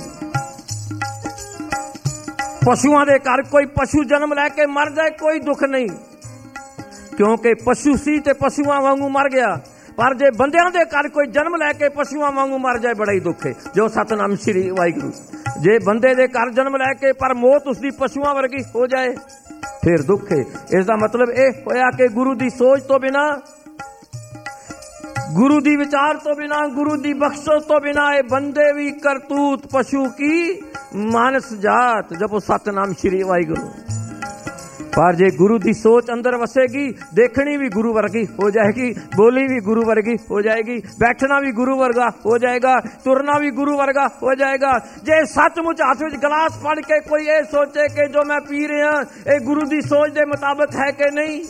ਪਸ਼ੂਆਂ ਦੇ ਘਰ ਕੋਈ ਪਸ਼ੂ ਜਨਮ ਲੈ ਕੇ ਮਰ ਜਾਏ ਕੋਈ ਦੁੱਖ ਨਹੀਂ, ਕਿਉਂਕਿ ਪਸ਼ੂ ਸੀ ਤੇ ਪਸ਼ੂਆਂ ਵਾਂਗੂ ਮਰ ਗਿਆ। ਪਰ ਜੇ ਬੰਦਿਆਂ ਦੇ ਘਰ ਕੋਈ ਜਨਮ ਲੈ ਕੇ ਪਸ਼ੂਆਂ ਵਾਂਗੂ ਮਰ ਜਾਏ ਬੜਾ ਹੀ ਦੁੱਖ ਹੈ। ਜੋ ਸਤਨਾਮ ਸ਼੍ਰੀ ਵਾਹਿਗੁਰੂ। ਜੇ ਬੰਦੇ ਦੇ ਘਰ ਜਨਮ ਲੈ ਕੇ ਪਰ ਮੌਤ ਉਸਦੀ ਪਸ਼ੂਆਂ ਵਰਗੀ ਹੋ ਜਾਏ ਫਿਰ ਦੁੱਖ ਹੈ। ਇਸ ਦਾ ਮਤਲਬ ਇਹ ਹੋਇਆ ਕਿ ਗੁਰੂ ਦੀ ਸੋਚ ਤੋਂ ਬਿਨਾ, ਗੁਰੂ ਦੀ ਵਿਚਾਰ ਤੋਂ ਬਿਨਾ, ਗੁਰੂ ਦੀ ਬਖਸ਼ਿਸ਼ ਤੋਂ ਬਿਨਾ ਇਹ ਬੰਦੇ ਵੀ ਕਰਤੂਤ ਪਸ਼ੂ ਕੀ ਮਾਨਸ ਜਾਤ। ਜਪੋ ਸਤਨਾਮ ਸ਼੍ਰੀ ਵਾਹਿਗੁਰੂ। ਪਰ ਜੇ ਗੁਰੂ ਦੀ ਸੋਚ ਅੰਦਰ ਵਸੇਗੀ, ਦੇਖਣੀ ਵੀ ਗੁਰੂ ਵਰਗੀ ਹੋ ਜਾਏਗੀ, ਬੋਲੀ ਵੀ ਗੁਰੂ ਵਰਗੀ ਹੋ ਜਾਏਗੀ, ਬੈਠਣਾ ਵੀ ਗੁਰੂ ਵਰਗਾ ਹੋ ਜਾਏਗਾ, ਤੁਰਨਾ ਵੀ ਗੁਰੂ ਵਰਗਾ ਹੋ ਜਾਏਗਾ। ਜੇ ਸੱਚਮੁੱਚ ਹੱਥ ਵਿੱਚ ਗਲਾਸ ਫੜ ਕੇ ਕੋਈ ਇਹ ਸੋਚੇ ਕਿ ਜੋ ਮੈਂ ਪੀ ਰਿਹਾ ਇਹ ਗੁਰੂ ਦੀ ਸੋਚ ਦੇ ਮੁਤਾਬਕ ਹੈ ਕਿ ਨਹੀਂ,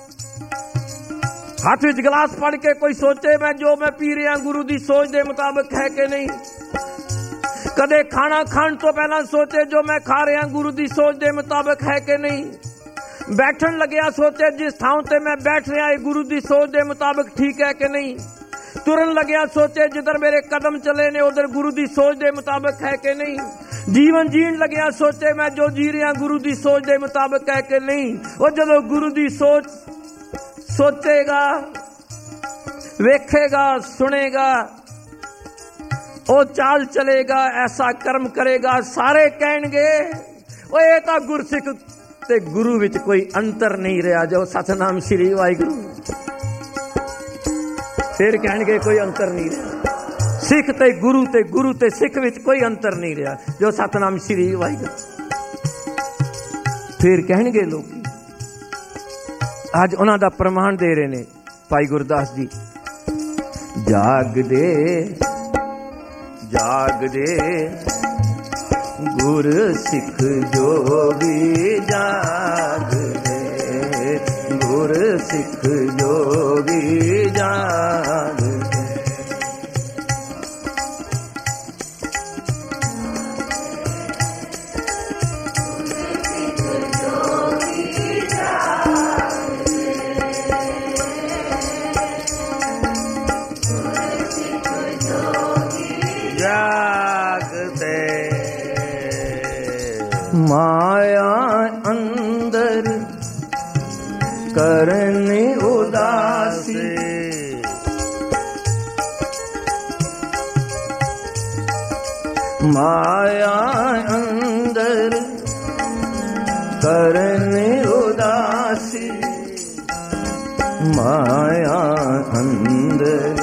ਹੱਥ ਵਿੱਚ ਗਲਾਸ ਫੜ ਕੇ ਕੋਈ ਸੋਚੇ ਮੈਂ ਜੋ ਮੈਂ ਪੀ ਰਿਹਾ ਗੁਰੂ ਦੀ ਸੋਚ ਦੇ ਮੁਤਾਬਕ ਹੈ ਕਿ ਨਹੀਂ। ਕਦੇ ਖਾਣਾ ਖਾਣ ਤੋਂ ਪਹਿਲਾਂ ਸੋਚੇ ਜੋ ਮੈਂ ਖਾ ਰਿਹਾ ਗੁਰੂ ਦੀ ਸੋਚ ਦੇ ਮੁਤਾਬਕ ਹੈ ਕਿ ਨਹੀਂ। ਬੈਠਣ ਲੱਗਿਆ ਸੋਚੇ ਜਿਸ ਥਾਂ ਤੇ ਮੈਂ ਬੈਠ ਰਿਹਾ ਇਹ ਗੁਰੂ ਦੀ ਸੋਚ ਦੇ ਮੁਤਾਬਕ ਠੀਕ ਹੈ ਕਿ ਨਹੀਂ। ਤੁਰਨ ਲੱਗਿਆ ਸੋਚੇ ਜਿੱਧਰ ਮੇਰੇ ਕਦਮ ਚਲੇ ਨੇ ਉਧਰ ਗੁਰੂ ਦੀ ਸੋਚ ਦੇ ਮੁਤਾਬਕ ਹੈ ਕਿ ਨਹੀਂ। ਜੀਵਨ ਜੀਣ ਲੱਗਿਆ ਸੋਚੇ ਮੈਂ ਜੋ ਜੀ ਰਿਹਾ ਗੁਰੂ ਦੀ ਸੋਚ ਦੇ ਮੁਤਾਬਕ ਹੈ ਕਿ ਨਹੀਂ। ਉਹ ਜਦੋਂ ਗੁਰੂ ਦੀ ਸੋਚ ਸੋਚੇਗਾ, ਵੇਖੇਗਾ, ਸੁਣੇਗਾ, ਉਹ ਚਾਲ ਚਲੇਗਾ, ਐਸਾ ਕਰਮ ਕਰੇਗਾ, ਸਾਰੇ ਕਹਿਣਗੇ ਉਹ ਇਹ ਤਾਂ ਗੁਰਸਿੱਖ ਤੇ ਗੁਰੂ ਵਿੱਚ ਕੋਈ ਅੰਤਰ ਨਹੀਂ ਰਿਹਾ। ਜੋ ਸਤਨਾਮ ਸ਼੍ਰੀ ਵਾਹਿਗੁਰੂ। ਫਿਰ ਕਹਿਣਗੇ ਕੋਈ ਅੰਤਰ ਨਹੀਂ ਰਿਹਾ। ਸਿੱਖ ਤੇ ਗੁਰੂ ਤੇ ਗੁਰੂ ਤੇ ਸਿੱਖ ਵਿੱਚ ਕੋਈ ਅੰਤਰ ਨਹੀਂ ਰਿਹਾ। ਜੋ ਸਤਨਾਮ ਸ਼੍ਰੀ ਵਾਹਿਗੁਰੂ। ਫਿਰ ਕਹਿਣਗੇ ਲੋਕੀ, ਅੱਜ ਉਹਨਾਂ ਦਾ ਪ੍ਰਮਾਣ ਦੇ ਰਹੇ ਨੇ ਭਾਈ ਗੁਰਦਾਸ ਜੀ, ਜਾਗਦੇ ਜਾਗਦੇ ਗੁਰ ਸਿੱਖ ਜੋਗੀ ਜਾਗਦੇ, सिख जोगी जाग दे। माया अंदर करनी उदासी, माया अंदर करनी उदासी, माया अंदर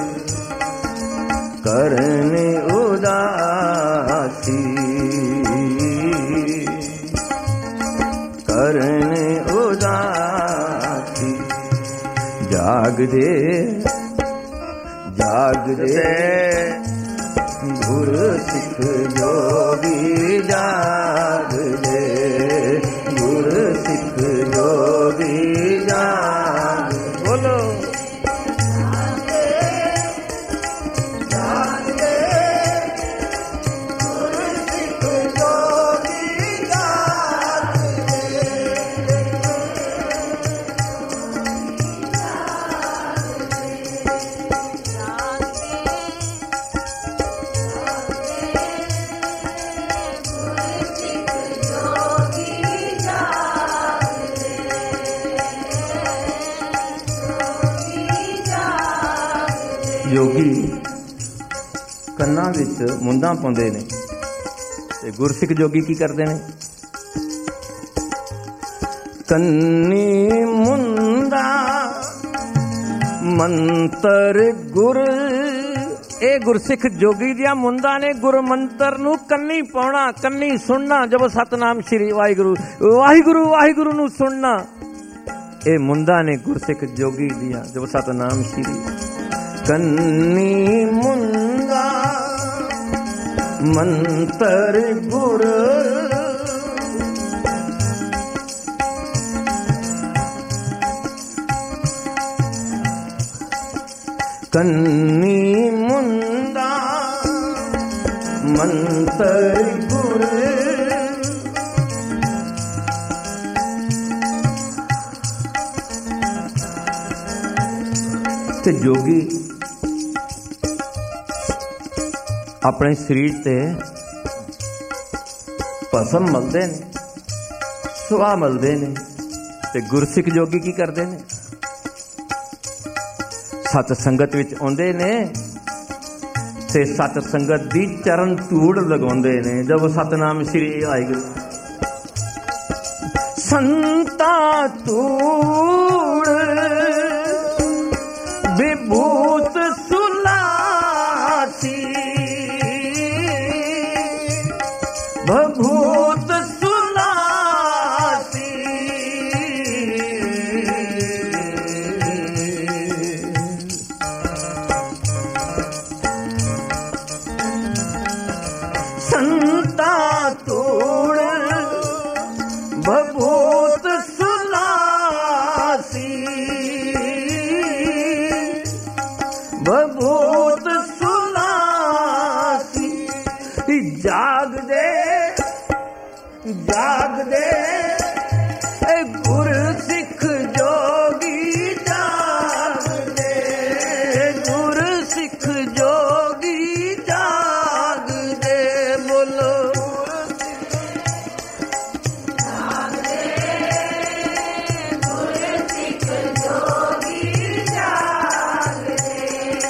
करनी उदासी, करने उदासी। जाग दे जाग दे गुर सिख जोगी जाग दे, गुर सिख जोगी जाग। बोलो योगी ਕੰਨਾਂ ਵਿੱਚ ਮੁੰਦਾਂ ਪਾਉਂਦੇ ਨੇ ਤੇ ਗੁਰਸਿੱਖ ਜੋਗੀ ਕੀ ਕਰਦੇ ਨੇ? ਕੰਨੀ ਮੁੰਦਾ ਮੰਤਰ ਗੁਰ, ਇਹ ਗੁਰਸਿੱਖ ਜੋਗੀ ਦੀਆਂ ਮੁੰਦਾਂ ਨੇ। ਗੁਰ ਮੰਤਰ ਨੂੰ ਕੰਨੀ ਪਾਉਣਾ, ਕੰਨੀ ਸੁਣਨਾ। ਜਦੋਂ ਸਤਨਾਮ ਸ਼੍ਰੀ ਵਾਹਿਗੁਰੂ ਵਾਹਿਗੁਰੂ ਵਾਹਿਗੁਰੂ ਨੂੰ ਸੁਣਨਾ, ਇਹ ਮੁੰਦਾਂ ਨੇ ਗੁਰਸਿੱਖ ਜੋਗੀ ਦੀਆਂ। ਜਦੋਂ ਸਤਨਾਮ ਸ਼੍ਰੀ ਕੰਨੀ ਮੁੰਦਾ ਮੰਤਰ ਗੁਰ, ਕੰਨੀ ਮੁੰਦਾ ਮੰਤਰ ਗੁਰ, ਤੇ ਜੋਗੀ ਆਪਣੇ ਸਰੀਰ ਤੇ ਭਸਮ ਮਲਦੇ ਨੇ, ਸੁਆਹ ਮਲਦੇ ਨੇ। ਤੇ ਗੁਰਸਿੱਖ ਜੋਗੀ ਕੀ ਕਰਦੇ ਨੇ? ਸਤ ਸੰਗਤ ਵਿੱਚ ਆਉਂਦੇ ਨੇ ਤੇ ਸਤ ਸੰਗਤ ਦੀ ਚਰਨ ਧੂੜ ਲਗਾਉਂਦੇ ਨੇ। ਜਦ ਸਤਨਾਮ ਸ਼੍ਰੀ ਵਾਹਿਗੁਰੂ ਸੰਤਾ ਧੂੜ ਵਿਭੂਤ ਸੁਲਾਸੀ, भूत सुनासी, संता तोड़ भूत सुनासी, भूत सुनासी। जाग दे जाग दे गुर सिख जोगी जाग दे, गुर सिख जोगी जाग दे। बोलो जाग दे गुर सिख जोगी जाग दे,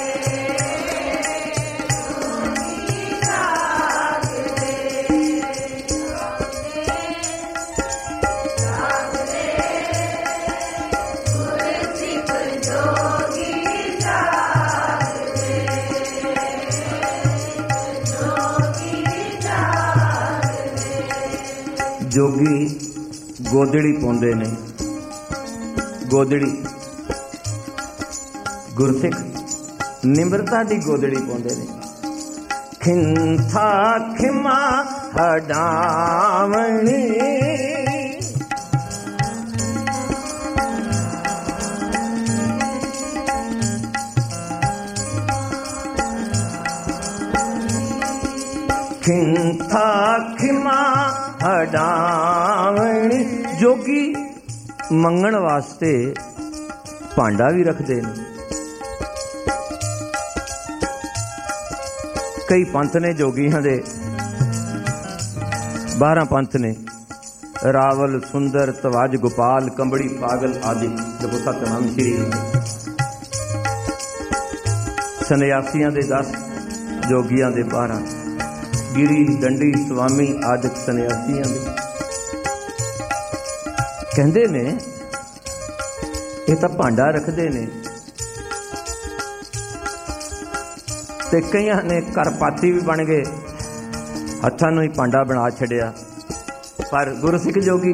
जोगी गोदड़ी पाउंदे ने। गोदड़ी गुरसिख निम्रता दी गोदड़ी पाउंदे ने। खिंथा खिमा हडावणी, खिंथा खिमा हडावणी। जोगी मंगण वास्ते भांडा भी रखते हैं। कई पंथ ने जोगियां दे, बारह पंथ ने, रावल सुंदर तवाज गोपाल कंबड़ी पागल आदि। जब सतनाम श्री सन्यासियां दे दस, जोगियां दे बारह, गिरी दंडी स्वामी आदि सन्यासियां दे। कहंदे ने ये तां भांडा रखते ने, ते कईयां ने करपाती भी बन गए, हत्थां नूं ही भांडा बना छड़िया। पर गुरसिख जोगी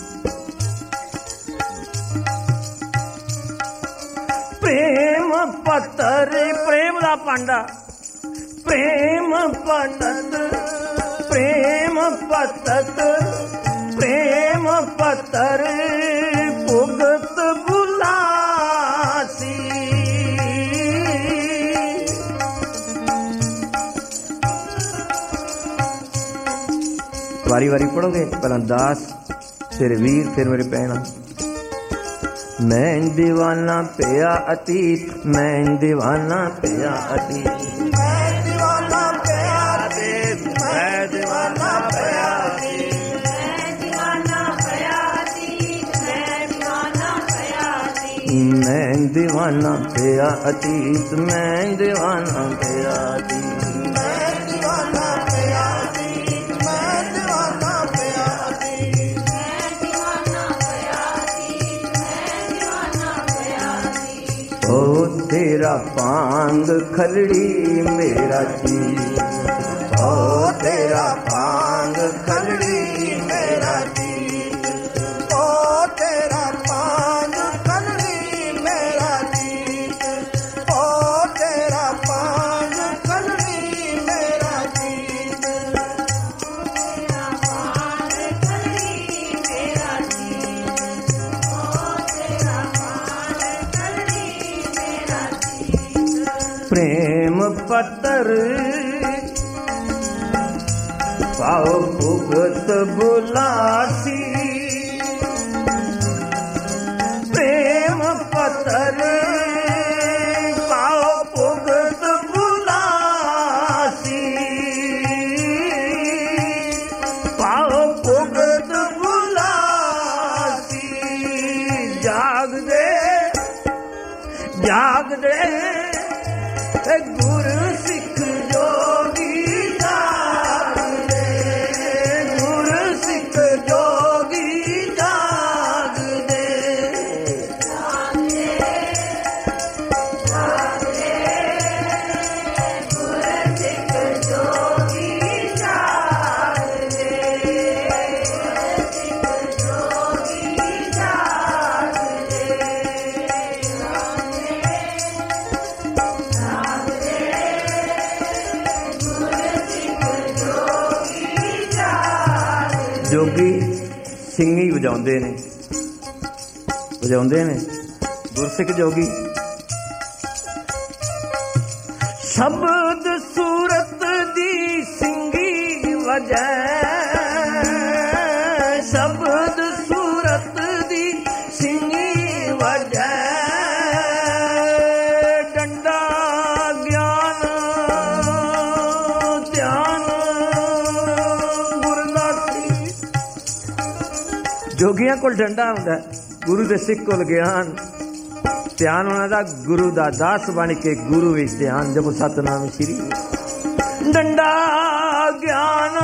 प्रेम पत्तर, प्रेम दा भांडा, प्रेम पतत, प्रेम पतत, प्रेम पत्तर भुगत बुलासी। वारी वारी पढ़ोगे, पहला दास, फिर वीर, फिर मेरे भैणा। मैं दीवाना पिया अतीत, मैं दीवाना पिया अतीत, मैं दीवाना पिया अतीत, मैं दीवाना पिया अतीत, मैं दीवाना पिया अतीत, मैं दीवाना पिया अतीत, मैं दीवाना पिया अतीत, मैं दीवाना पिया अतीत। ओ तेरा पांग खलड़ी मेरा चीज, ओ तेरा पांग खलड़ी मेरा चीज, ओ तेरा पांग खलड़ी मेरा चीज, ओ तेरा पांग खलड़ी मेरा चीज, तेरा पांग खलड़ी मेरा चीज, ओ तेरा पांग खलड़ी मेरा चीज। प्रेम पत्तर पाओ भुगत बुलासी, प्रेम पत्तर पाओ भुगत बुलासी, पाओ भुगत बुलासी। जाग दे जाग दे गुरु सिख जोगी, जाग दे गुरु सिख जोगी, जाग दे, जाग दे, जाग दे गुरु सिख जोगी, जाग दे गुरु सिख जोगी, जाग दे, जाग दे। जोगी ਸਿੰਘੀ ਵਜਾਉਂਦੇ ਨੇ, ਵਜਾਉਂਦੇ ਨੇ ਗੁਰਸਿੱਖ ਜੋਗੀ। ਸ਼ਬਦ ਸੂਰਤ ਦੀ ਸਿੰਘੀ ਵਜੈ, ਸ਼ਬਦ ਸੂਰਤ ਦੀ ਸਿੰਘੀ ਵਜੈ, ਡੰਡਾ ਗਿਆਨ ਧਿਆਨ ਗੁਰਦਾਸੀ। जोगियां कोल डंडा हुंदा, गुरु दे सिख कोल ज्ञान, ध्यान उन्हां दा गुरु दा दास बन के गुरु विच ध्यान। जब सतनाम श्री डंडा ज्ञान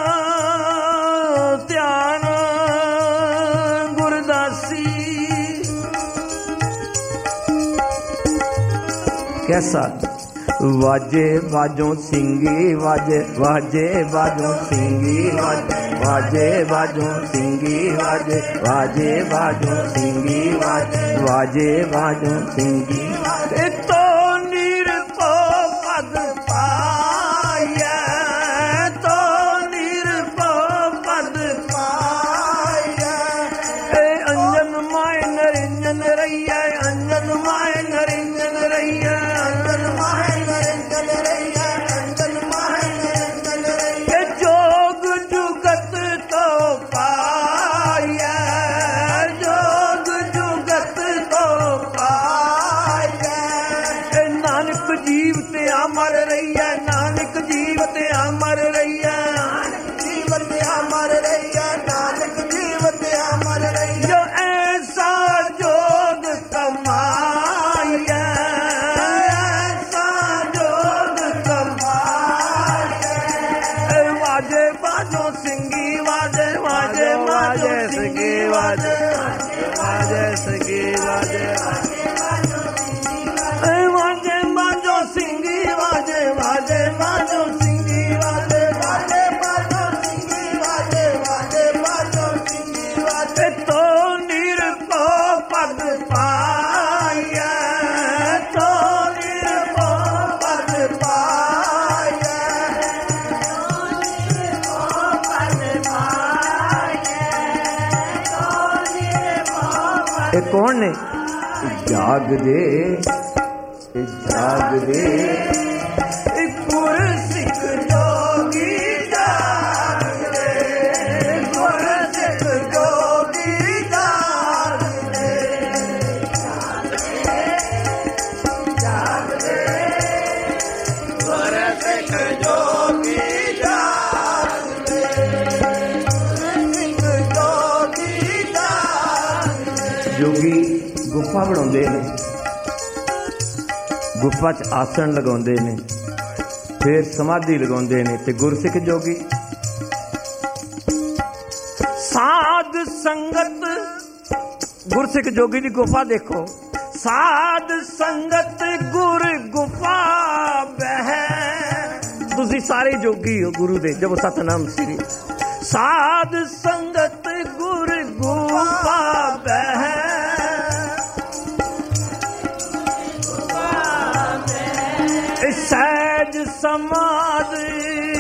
ध्यान गुरदासी। कैसा वाजे बाजों सिंगी, वाजे वाजे बाजों सिंगी, वाजे वाजे बाजों सिंगी, वाजे वाजे बाजों सिंगी, वाजे वाजे बाजों सिंगी। तो निरपो पद पाया, तो निरपो पद पाया। अंजन माय नरिंजन रैया, अंजन माय नरिंजन रैया, अंजन माय नरिंजन रैया, अंजन माय नरिंजन रैया। कौन ने? जाग दे जाग दे गुर सिख जोगी जाग दे, गुर सिख जोगी जाग दे, जाग दे गुर सिख जोगी जाग दे, सिख जोगी जाग दे। जोगी गुफा बनाउंदे ने, गुफा च आसन लगाउंदे ने, फिर समाधि लगाउंदे ने, ते गुरसिख जोगी साध संगत। गुरसिख जोगी दी गुफा देखो, साध संगत गुर गुफा बह। तुसी सारे जोगी हो गुरु दे, जब सतनाम श्री। साध संगत गुर गुफा बह, सहज समाधि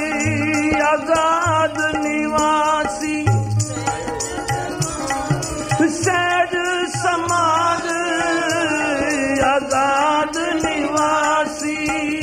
अगाध निवासी, सहज समाधि अगाध निवासी,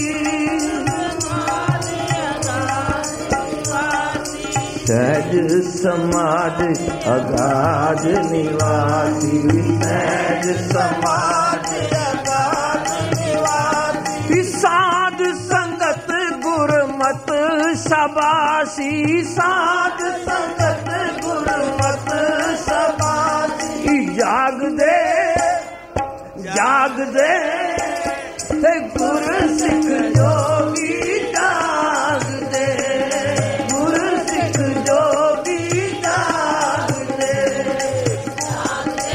सहज समाधि अगाध निवासी, सहज समाधि अगाध निवासी। साध संगत गुरमत शाबाशी, साध संगत गुरमत शाबाशी। जाग दे जाग दे गुर सिख जोगी जाग दे, गुर सिख जोगी जाग दे, जाग दे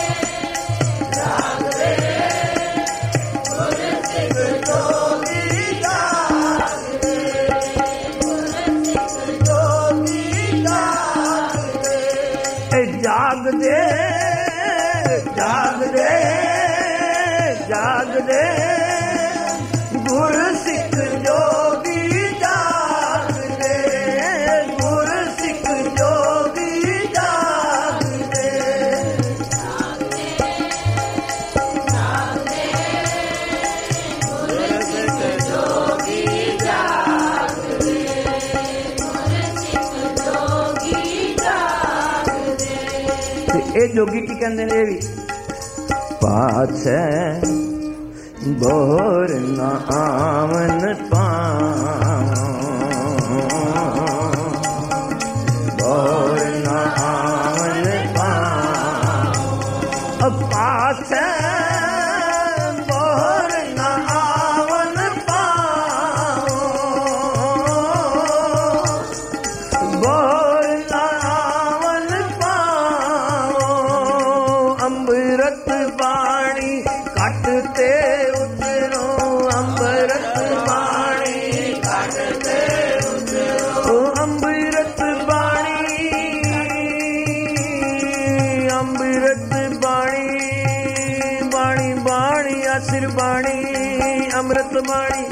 जाग दे गुर सिख जोगी जाग दे, गुर सिख जोगी जाग दे। जाग दे जाग दे जाग दे गुर सिख जोगी जाग दे, गुर सिख जोगी जाग दे, जाग दे जाग दे गुर सिख जोगी जाग दे, गुर सिख जोगी जाग दे। ते ए जोगी की कहंदे ने? भी पाछे बोर न आवन पाऊं, बोर न आवन पाऊं, पाछे बोर न आवन पाऊं, बोर न आवन पाऊं। अमृत बाणी कटते उतरो, अमृत बाणी कटते उतरो, अमृत बाणी, अमृत बाणी, बाणी बाणी आसिर बाणी, अमृत बाणी,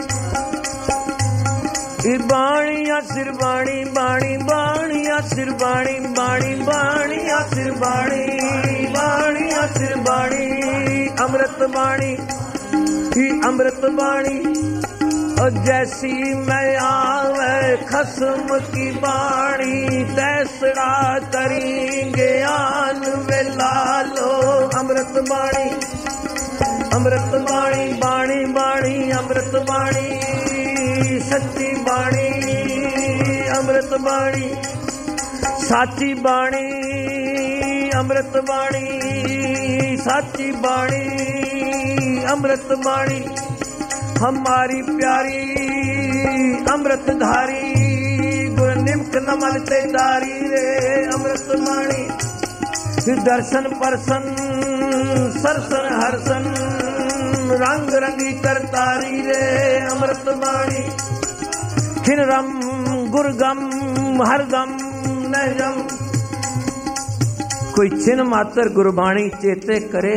बाणी आसिर बाणी, बाणी बाणी आसिर बाणी, बाणी बाणी आसिर बाणी, बाणी आसिर बाणी, अमृत बाणी ही अमृत बाणी। और जैसी मैं आवे खसम की बाणी, तैसड़ा करेंगे आन वे लालो। अमृत बाणी, अमृत बाणी, बाणी बाणी अमृत बाणी, सच्ची बाणी अमृत बाणी, साची बाणी अमृत बाणी, साची बाणी अमृत बाणी। हमारी प्यारी अमृत धारी, गुर निमक नमल ते दारी रे। अमृत बाणी दर्शन परसन, सरसन हरसन, रंग रंगी करतारी रे। अमृत बाणी खिन रम गुरगम हरदम नजम। कोई छिन मात्र गुरबाणी चेते करे,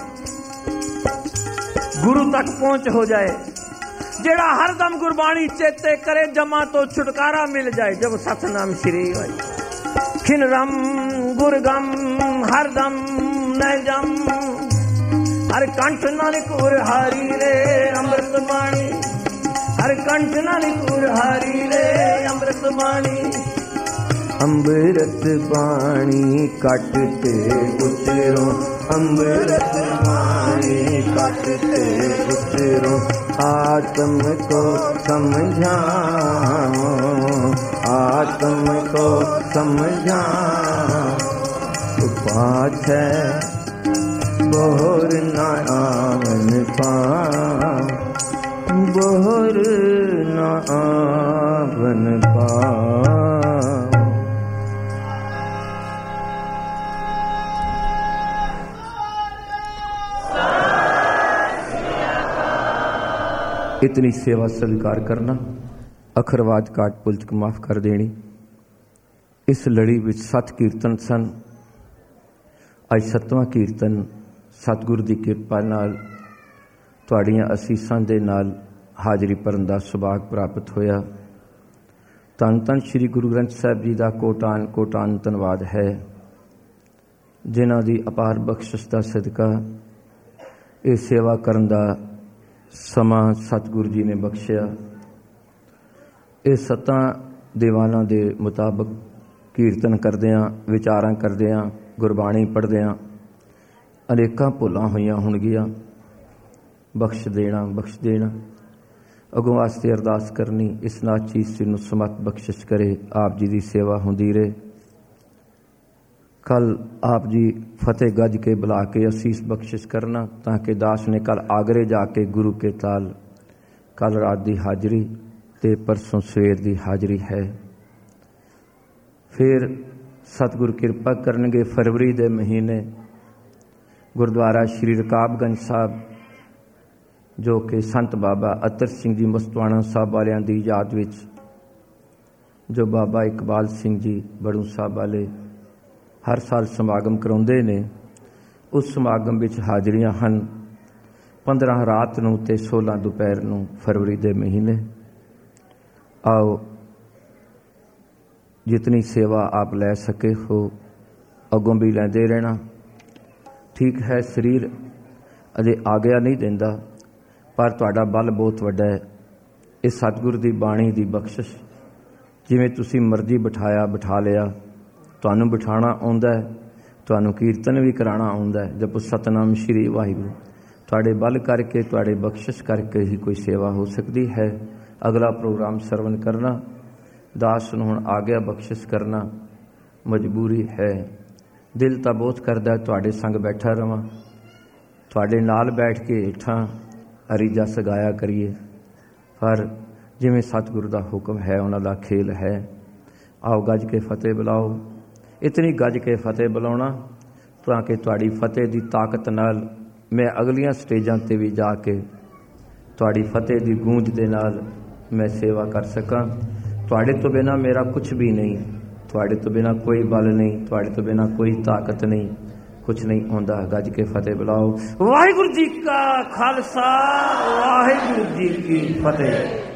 गुरु तक पहुंच हो जाए। जेड़ा हरदम गुरबाणी चेते करे, जमा तो छुटकारा मिल जाए जब सतनाम श्री होए। खिन रम गुरगम हरदम न जम हर कंठ नानकुर हारी रे अमृत बाणी हर कंठ नानकुर हारी रे अमृत बाणी अमृत बाणी कटते उतरो अमृत बाणी कटते उतरो आत्म को समझाओ आत्म को समझाओ पाछे बोहर न आवन पाओ बोहर न आवन पाओ। इतनी सेवा स्वीकार करना, अखरवाद काट पुलचक माफ कर देनी। इस लड़ी विच सत कीर्तन सन। अज सतवां कीर्तन सतगुरु की किरपा नाल तुहाड़ियां असीसां दे नाल हाजरी भरन दा सुभाग प्राप्त होया। धन धन श्री गुरु ग्रंथ साहिब जी का कोटान कोटान धन्नवाद है, जिन्हां दी अपार बख्शिश दा सदका ये सेवा करन दा समा सतगुरु जी ने बख्शिया। ये सत्तां दीवानां दे मुताबक कीर्तन करदियां विचारां करदियां गुरबाणी पढ़दियां अनेकां भुलां होईयां होणगीਆਂ। बख्श देना बख्श देना अगों वास्ते अरदास करनी इस नाची सिनु समत बख्शिश करे। आप जी की सेवा होंदी रहे। कल आप जी फतेह गज के बुला के असीस बख्शिश करना ताकि दास ने कल आगरे जाके गुरु के ताल कल रात की हाजरी ते परसों सवेर की हाजरी है। फिर सतगुरु कृपा करनगे फरवरी के महीने गुरुद्वारा श्री रकाबगंज साहब जो कि संत बाबा अतर सिंह जी मस्तवाणा साहब वालियां दी याद विच जो बाबा इकबाल सिंह जी बड़ू साहब वाले हर साल समागम कराउंदे ने, उस समागम विच हाजरियां हन पंद्रह रात नूं ते सोलह दोपहर नूं फरवरी के महीने। आओ जितनी सेवा आप लै सके हो अगों भी लैंदे रहना। ठीक है शरीर अजे आग्या नहीं देंदा पर तुहाडा बल बहुत वड्डा है। इस सतगुरु की बाणी की बख्शिश जिवें तुसीं मर्जी बिठाया बिठा लिया, तुहानूं बिठाना आउंदा है, तुहानूं कीर्तन भी कराना आउंदा है। जपो सतनाम श्री वाहिगुरू। तुहाडे बल करके तुहाडे बख्शिश करके ही कोई सेवा हो सकती है। अगला प्रोग्राम सरवण करना, दास नूं हुण आग्या बख्शिश करना मजबूरी है। दिल तां बहुत करदा है तुहाडे संग बैठा रवां, तुहाडे नाल बैठ के हेठां अरीजा सगाया करिए, पर जिवें सतगुरु का हुक्म है उन्हां दा खेल है। आओ गज के फतेह बुलाओ। इतनी गज के फतेह बुलाउणा ताकि तुहाडी फतेह की ताकत नाल मैं अगलियां स्टेजां ते भी जाके तुहाडी फतेह की गूंज दे नाल मैं सेवा कर सकां। तुहाडे तो बिना मेरा कुछ भी नहीं, तुहाडे तो बिना कोई बल नहीं, तुहाडे तो बिना कोई ताकत नहीं, कुछ नहीं होंदा। गज के फतेह बुलाओ। वाहिगुरू जी का खालसा वाहिगुरू जी की फतेह।